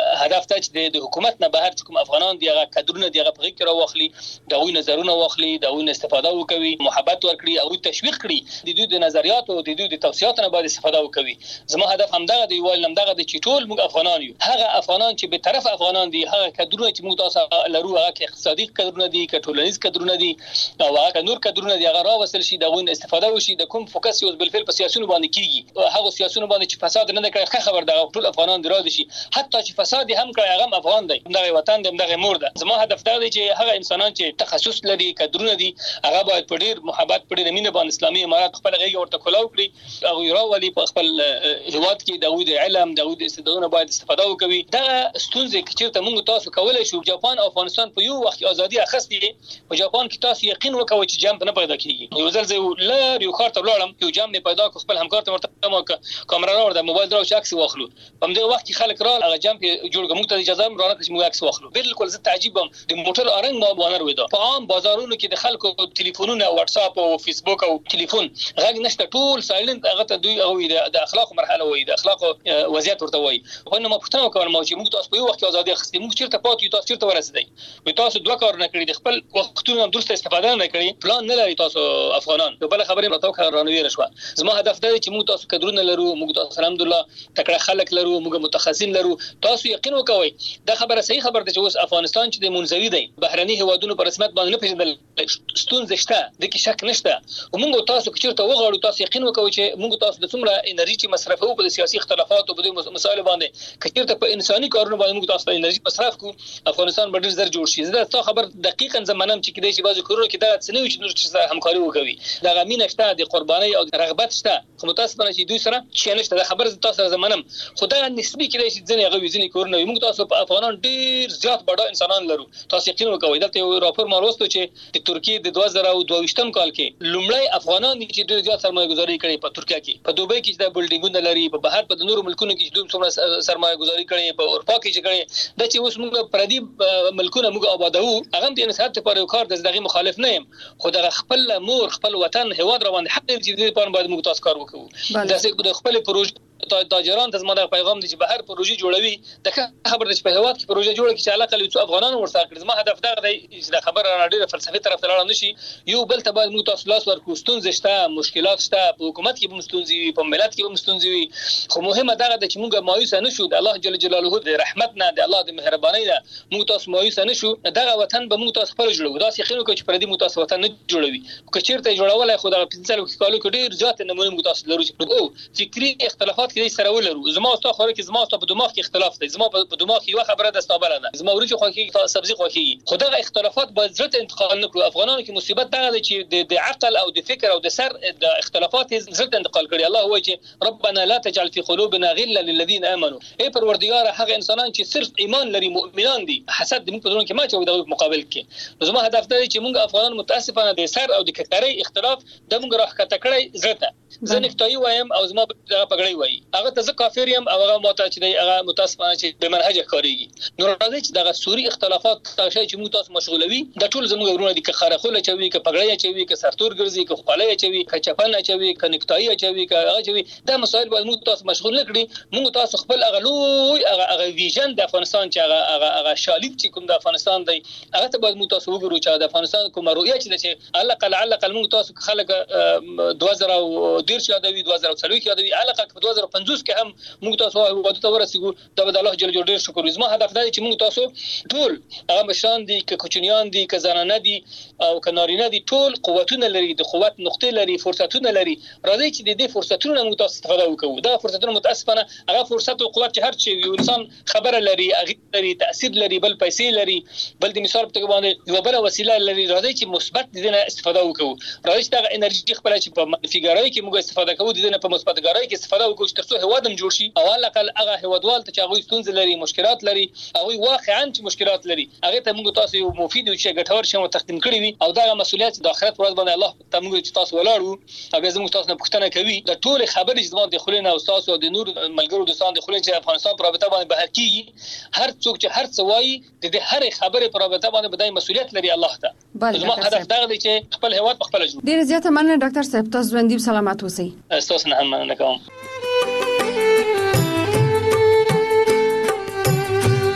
هدف ته چې د حکومت نه بهر کوم افغانان دی هغه کډرونه دی هغه په غیر واخلي دغه نظرونه واخلي دغه استفاده وکوي محبت ورکړي او تشویق کړي د دوی د نظریات او د دوی د توصيات نه باید استفاده وکوي. زما هدف همدغه دی وایي همدغه د چټول موږ افغانان یو هغه افغانان چې به طرف افغانان دي هغه کډرونه چې موږ تاسو لرو هغه کې اقتصادي کډرونه دي کټولنیز کډرونه دي او هغه نور کډرونه دي هغه راوصل شي دغه استفاده وشي د کوم فوکس یو بل فعل په سیاسيونو باندې کیږي هغه سیاسيونو باندې چې فساد نه کوي خبر دغه ټول افغانان دراد شي حتی چې فساد هم کوي هغه افغان دی دغه وطن دی دغه مور ده. زما هدف دا دی چې هغه انسانان چې تخصص لري کډرونه دي هغه باید په ډیر محبت په ډیر مینه باندې اسلامي امارات خپل غیږ ورته کولاو کړی هغه راولي په خپل هیواد کې دغه د علم دغه د استعدادونو باید استفاده وکوي. دا ستونزې چې ته موږ تاسو کولای شو جاپان او افغانستان په یو وخت ازادي اخستې په جاپان کې تاسو یقین وکوي چې جام نه پیدا کیږي. یو ځل زه لار یو خاطر لاړم یو جام نه پیدا کو خپل همکار ته ورته ما کیمرا راوړ د موبایل درو چې عکس واخلو په دې وخت کې خلک را هغه جام کې جوړ کوم ته اجازه هم رانه چې موږ عکس واخلو. بالکل زه تعجبم د موټر ارنګ ما بانر وېدا په عام بازارونو کې د خلکو ټلیفونونه واتس اپ او فیسبوک او ټلیفون غږ نشته ټول سایلنت هغه ته دوی هغه د اخلاق مرحله وې د اخلاق وضعیت ورته وې. خو نو ما پښتنه وکړم چې موږ تاسو په یو وخت ازادي اخستې موږ چیرته پاتې تاسو چیرته ورسېدای وي تاسو دوه کار نه کړی د خپل وختونو درسته استفاده نه کړی پلان نه لري تاسو افغانان په بل خبرې متو کار رانوي رشوه. زما هدف دی چې موږ تاسو کډرونه لرو موږ تاسو الحمدلله تکړه خلک لرو موږ متخصصین لرو تاسو یقین وکوي دا خبره صحیح خبره ده چې اوس افغانستان چې د منځوي دی بهرني هوادونو په رسمیت باندې نه پیژندل ستونزې شته د کې شک نشته او موږ تاسو چیرته وغواړو تاسو یقین وکوي چې موږ تاسو د څومره انرژي چې مصرفو په سیاسي اختلافات او په مسایلو باندې کچیرته په انساني کارونو باندې موږ تاسو انرژي مصرف کو افغانستان به ډیر زر جوړ شي. زه تاسو خبر دقیقاً زمانم چې کېدای شي بعضی کورونه کې دا څنګه چې نور چې همکاري وکوي دا غمینه شته د قرباني او رغبت شته خو متاسفانه چې دوی سره چې نشته دا خبر تاسو زمانم خدای نسبی کېدای شي ځنې هغه وزنی کورونه موږ تاسو په افغانان ډیر زیات بډا انسانان لرو تاسو یقین وکوي دا یو راپور ما وروسته چې د ترکیه د دوه زره دوه ویشتم کال کې لومړی افغانان چې ډیر زیات سرمایه گذاري کړې په ترکیه کې په دوبۍ کې د بلډینګونو لري په بهر په نورو ملکونو کې دوی څومره سرمایه گذاري کړې په اروپا کې چې کړې د چې اوس موږ پردي ملکونه موږ آبادو هغه د انسانیت لپاره یو کار د دغه مخالف نه يم خو د خپل مور خپل وطن هواد روان حق دې چې په باندې موږ تاسو کار وکړو د خپل پروژې تاجران ته زموږ پیغام دی چې بهر پروژې جوړوي د خبر د په هواد کې پروژې جوړه کی چې علاقه لې افغانان ورسره کړي. زما هدف دا دی چې د خبر را ډیره فلسفي طرف ته لاړ نشي یو بل ته باید موږ تاسو لاس ورکو ستونزې شته مشکلات شته په حکومت کې به ستونزې وي په ملت کې به ستونزې وي خو مهمه دا ده چې موږ مایوس نه شو د الله جل جلاله د رحمت نه د الله د مهرباني نه موږ تاسو مایوس نه شو دغه وطن به موږ تاسو خپل جوړو دا څه خینو چې پردي موږ تاسو وطن نه جوړوي که چیرته جوړولای خو دا پنځه کالو کې ډیر ځات نمونه موږ تاسو لرو او فکری اختلافات کې سره ولرو زما او تاسو خو کې زما او تاسو په دماغ کې اختلاف دی زما په دماغ کې یو خبره ده ستابل ده زما ورته خو کې تاسو سبزي خو کې خدای اختلافات باید زړه انتقال نکړو. افغانانو کې مصیبت دا ده چې د عقل او د فکر او د سر د اختلافات زړه انتقال کړي. الله وایي چې ربنا لا تجعل في قلوبنا غلا للذين امنوا ای پروردگار هغه انسانان چې صرف ایمان لري مؤمنان دي حسد د موږ په ځون کې ما چې د مقابل کې زما هدف دی چې موږ افغانان متاسفانه د سر او د ککرۍ اختلاف د موږ راخته کړی زړه زه نکتای وایم او زما د پګړی وای هغه ته زه کافر یم او هغه ماته چې دی هغه متاسفانه چې به منهج کاریږي نو راځي چې دغه سوري اختلافات تاسو چې موږ تاسو مشغولوي د ټول زموږ ورونه دي که خرخوله چوي که پګړی چوي که سرتور ګرځي که خپلای چوي که چپن چوي که نکتای چوي که هغه چوي دا مسایل باید موږ تاسو مشغول نکړي موږ تاسو خپل هغه لوی هغه هغه ویژن د افغانستان چې هغه هغه هغه شالید چې کوم د افغانستان دی هغه ته باید موږ تاسو وګورو چې د افغانستان کومه رؤیه چې چې الله قل علق موږ تاسو خلک دوه زره ډیر شادوي دوه زره څلوي کې دوی علاقه په دوه زره پنځوس کې هم موږ تاسو وادي ته ورسېګو د الله جل جلاله ډیر شکر زما هدف دی چې موږ تاسو ټول هغه مشران دي ک کوچنیان دي ک زنانه دي او ک نارینه دي ټول قوتونه لري د قوت نقطې لري فرصتونه لري راځي چې د دې فرصتونو موږ تاسو استفاده وکړو دا فرصتونه متاسفانه هغه فرصت او قوت چې هر چی یو انسان خبره لري هغه لري تاثیر لري بل پیسې لري بل د مثال په باندې یو بل وسیله لري راځي چې مثبت دي نه استفاده وکړو راځي چې دا انرژي خپل چې په منفي ګرای کې موږ استفاده کوو د نه په مثبت ګرای کې استفاده وکړو چې ترڅو هوادم جوړ شي او الاقل هغه هوادوال ته چې هغه ستونزې لري مشکلات لري هغه واقعا چې مشکلات لري هغه ته موږ تاسو یو مفید او چې ګټور شوم تقدیم کړی وي او دا مسؤلیت د آخرت ورځ باندې الله ته موږ چې تاسو ولاړو او به زموږ تاسو نه پوښتنه کوي د ټول خبرې چې زموږ د خلینو او تاسو د نور ملګرو دوستان د خلینو چې افغانستان پر رابطه باندې بهر کیږي هر څوک چې هر څه وایي د هر خبرې پر رابطه باندې بدای مسؤلیت لري الله ته زموږ هدف دا دی چې خپل هواد خپل جوړ ډیر زیاته مننه ډاکټر صاحب تاسو ژوندۍ سلامات اوسئ. تاسو نه هم نه کوم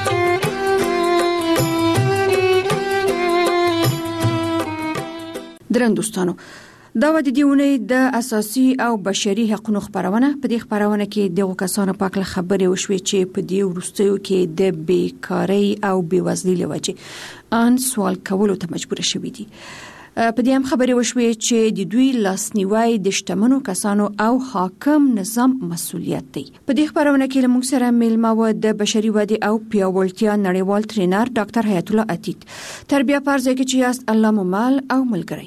درندوستانو دا و د دیونې د اساسي او بشري حقوقو خبرونه په دې خبرونه کې دغه کسانو په اړه خبرې وشوي چې په دې ورستیو کې د بیکاری او بیوزلۍ لوجه ان سوال کولو ته مجبور شوي دي. په دې هم خبرې وشوي چې د دوی لاسنیوي د شتمنو کسانو او حاکم نظام مسؤلیت دی. په دې خبرونه کې موږ سره میلمه و د بشري ودې او پیاوړتیا نړیوال ټرینر ډاکټر حیات الله عتیق. تربیه پرځای کې چې یاست الله مو مال او ملګری.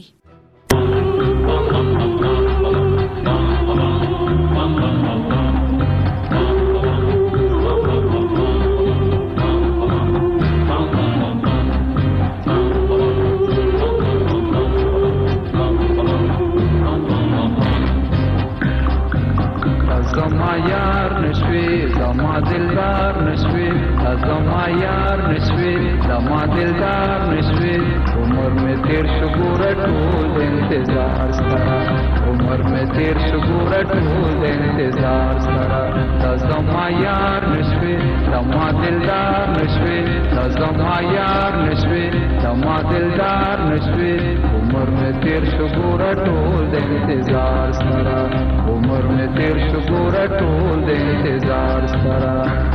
زما یار نشوي زما دلدار نشوي زما یار نشوي زما دلدار نشوي عمر میں تیر شو ګور ټول انتظار سره عمر میں تیر شو ګور ټول انتظار سره زما یار نشوي زما دلدار نشوي زما یار نشوي زما دلدار نشوي عمر میں تیر شو ګور ټول انتظار سره عمر میں تیر شو ګور ټول د انتظار سره.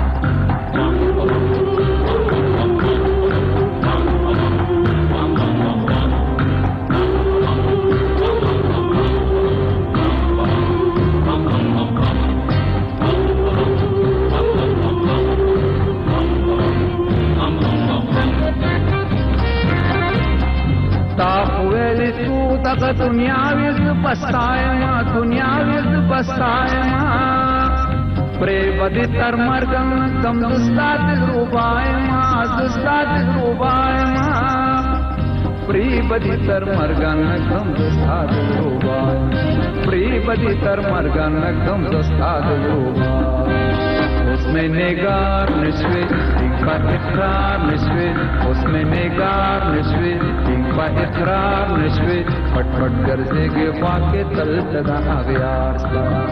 تا ویلی تو دغه دنیا ویز بستایما دنیا ویز بستایما پرې بدی تر مرګ کم دستات روبایما دستات روبایما پرې بدی تر مرګ کم دستات روبایما پرې بدی تر مرګ کم دستات روبایما اس میں نگار نشوي ان کا اقرار نشوي اس میں نگار نشوي ان کا اقرار نشوي پټ پټ ګرځي کې واکه تل تدا اغیار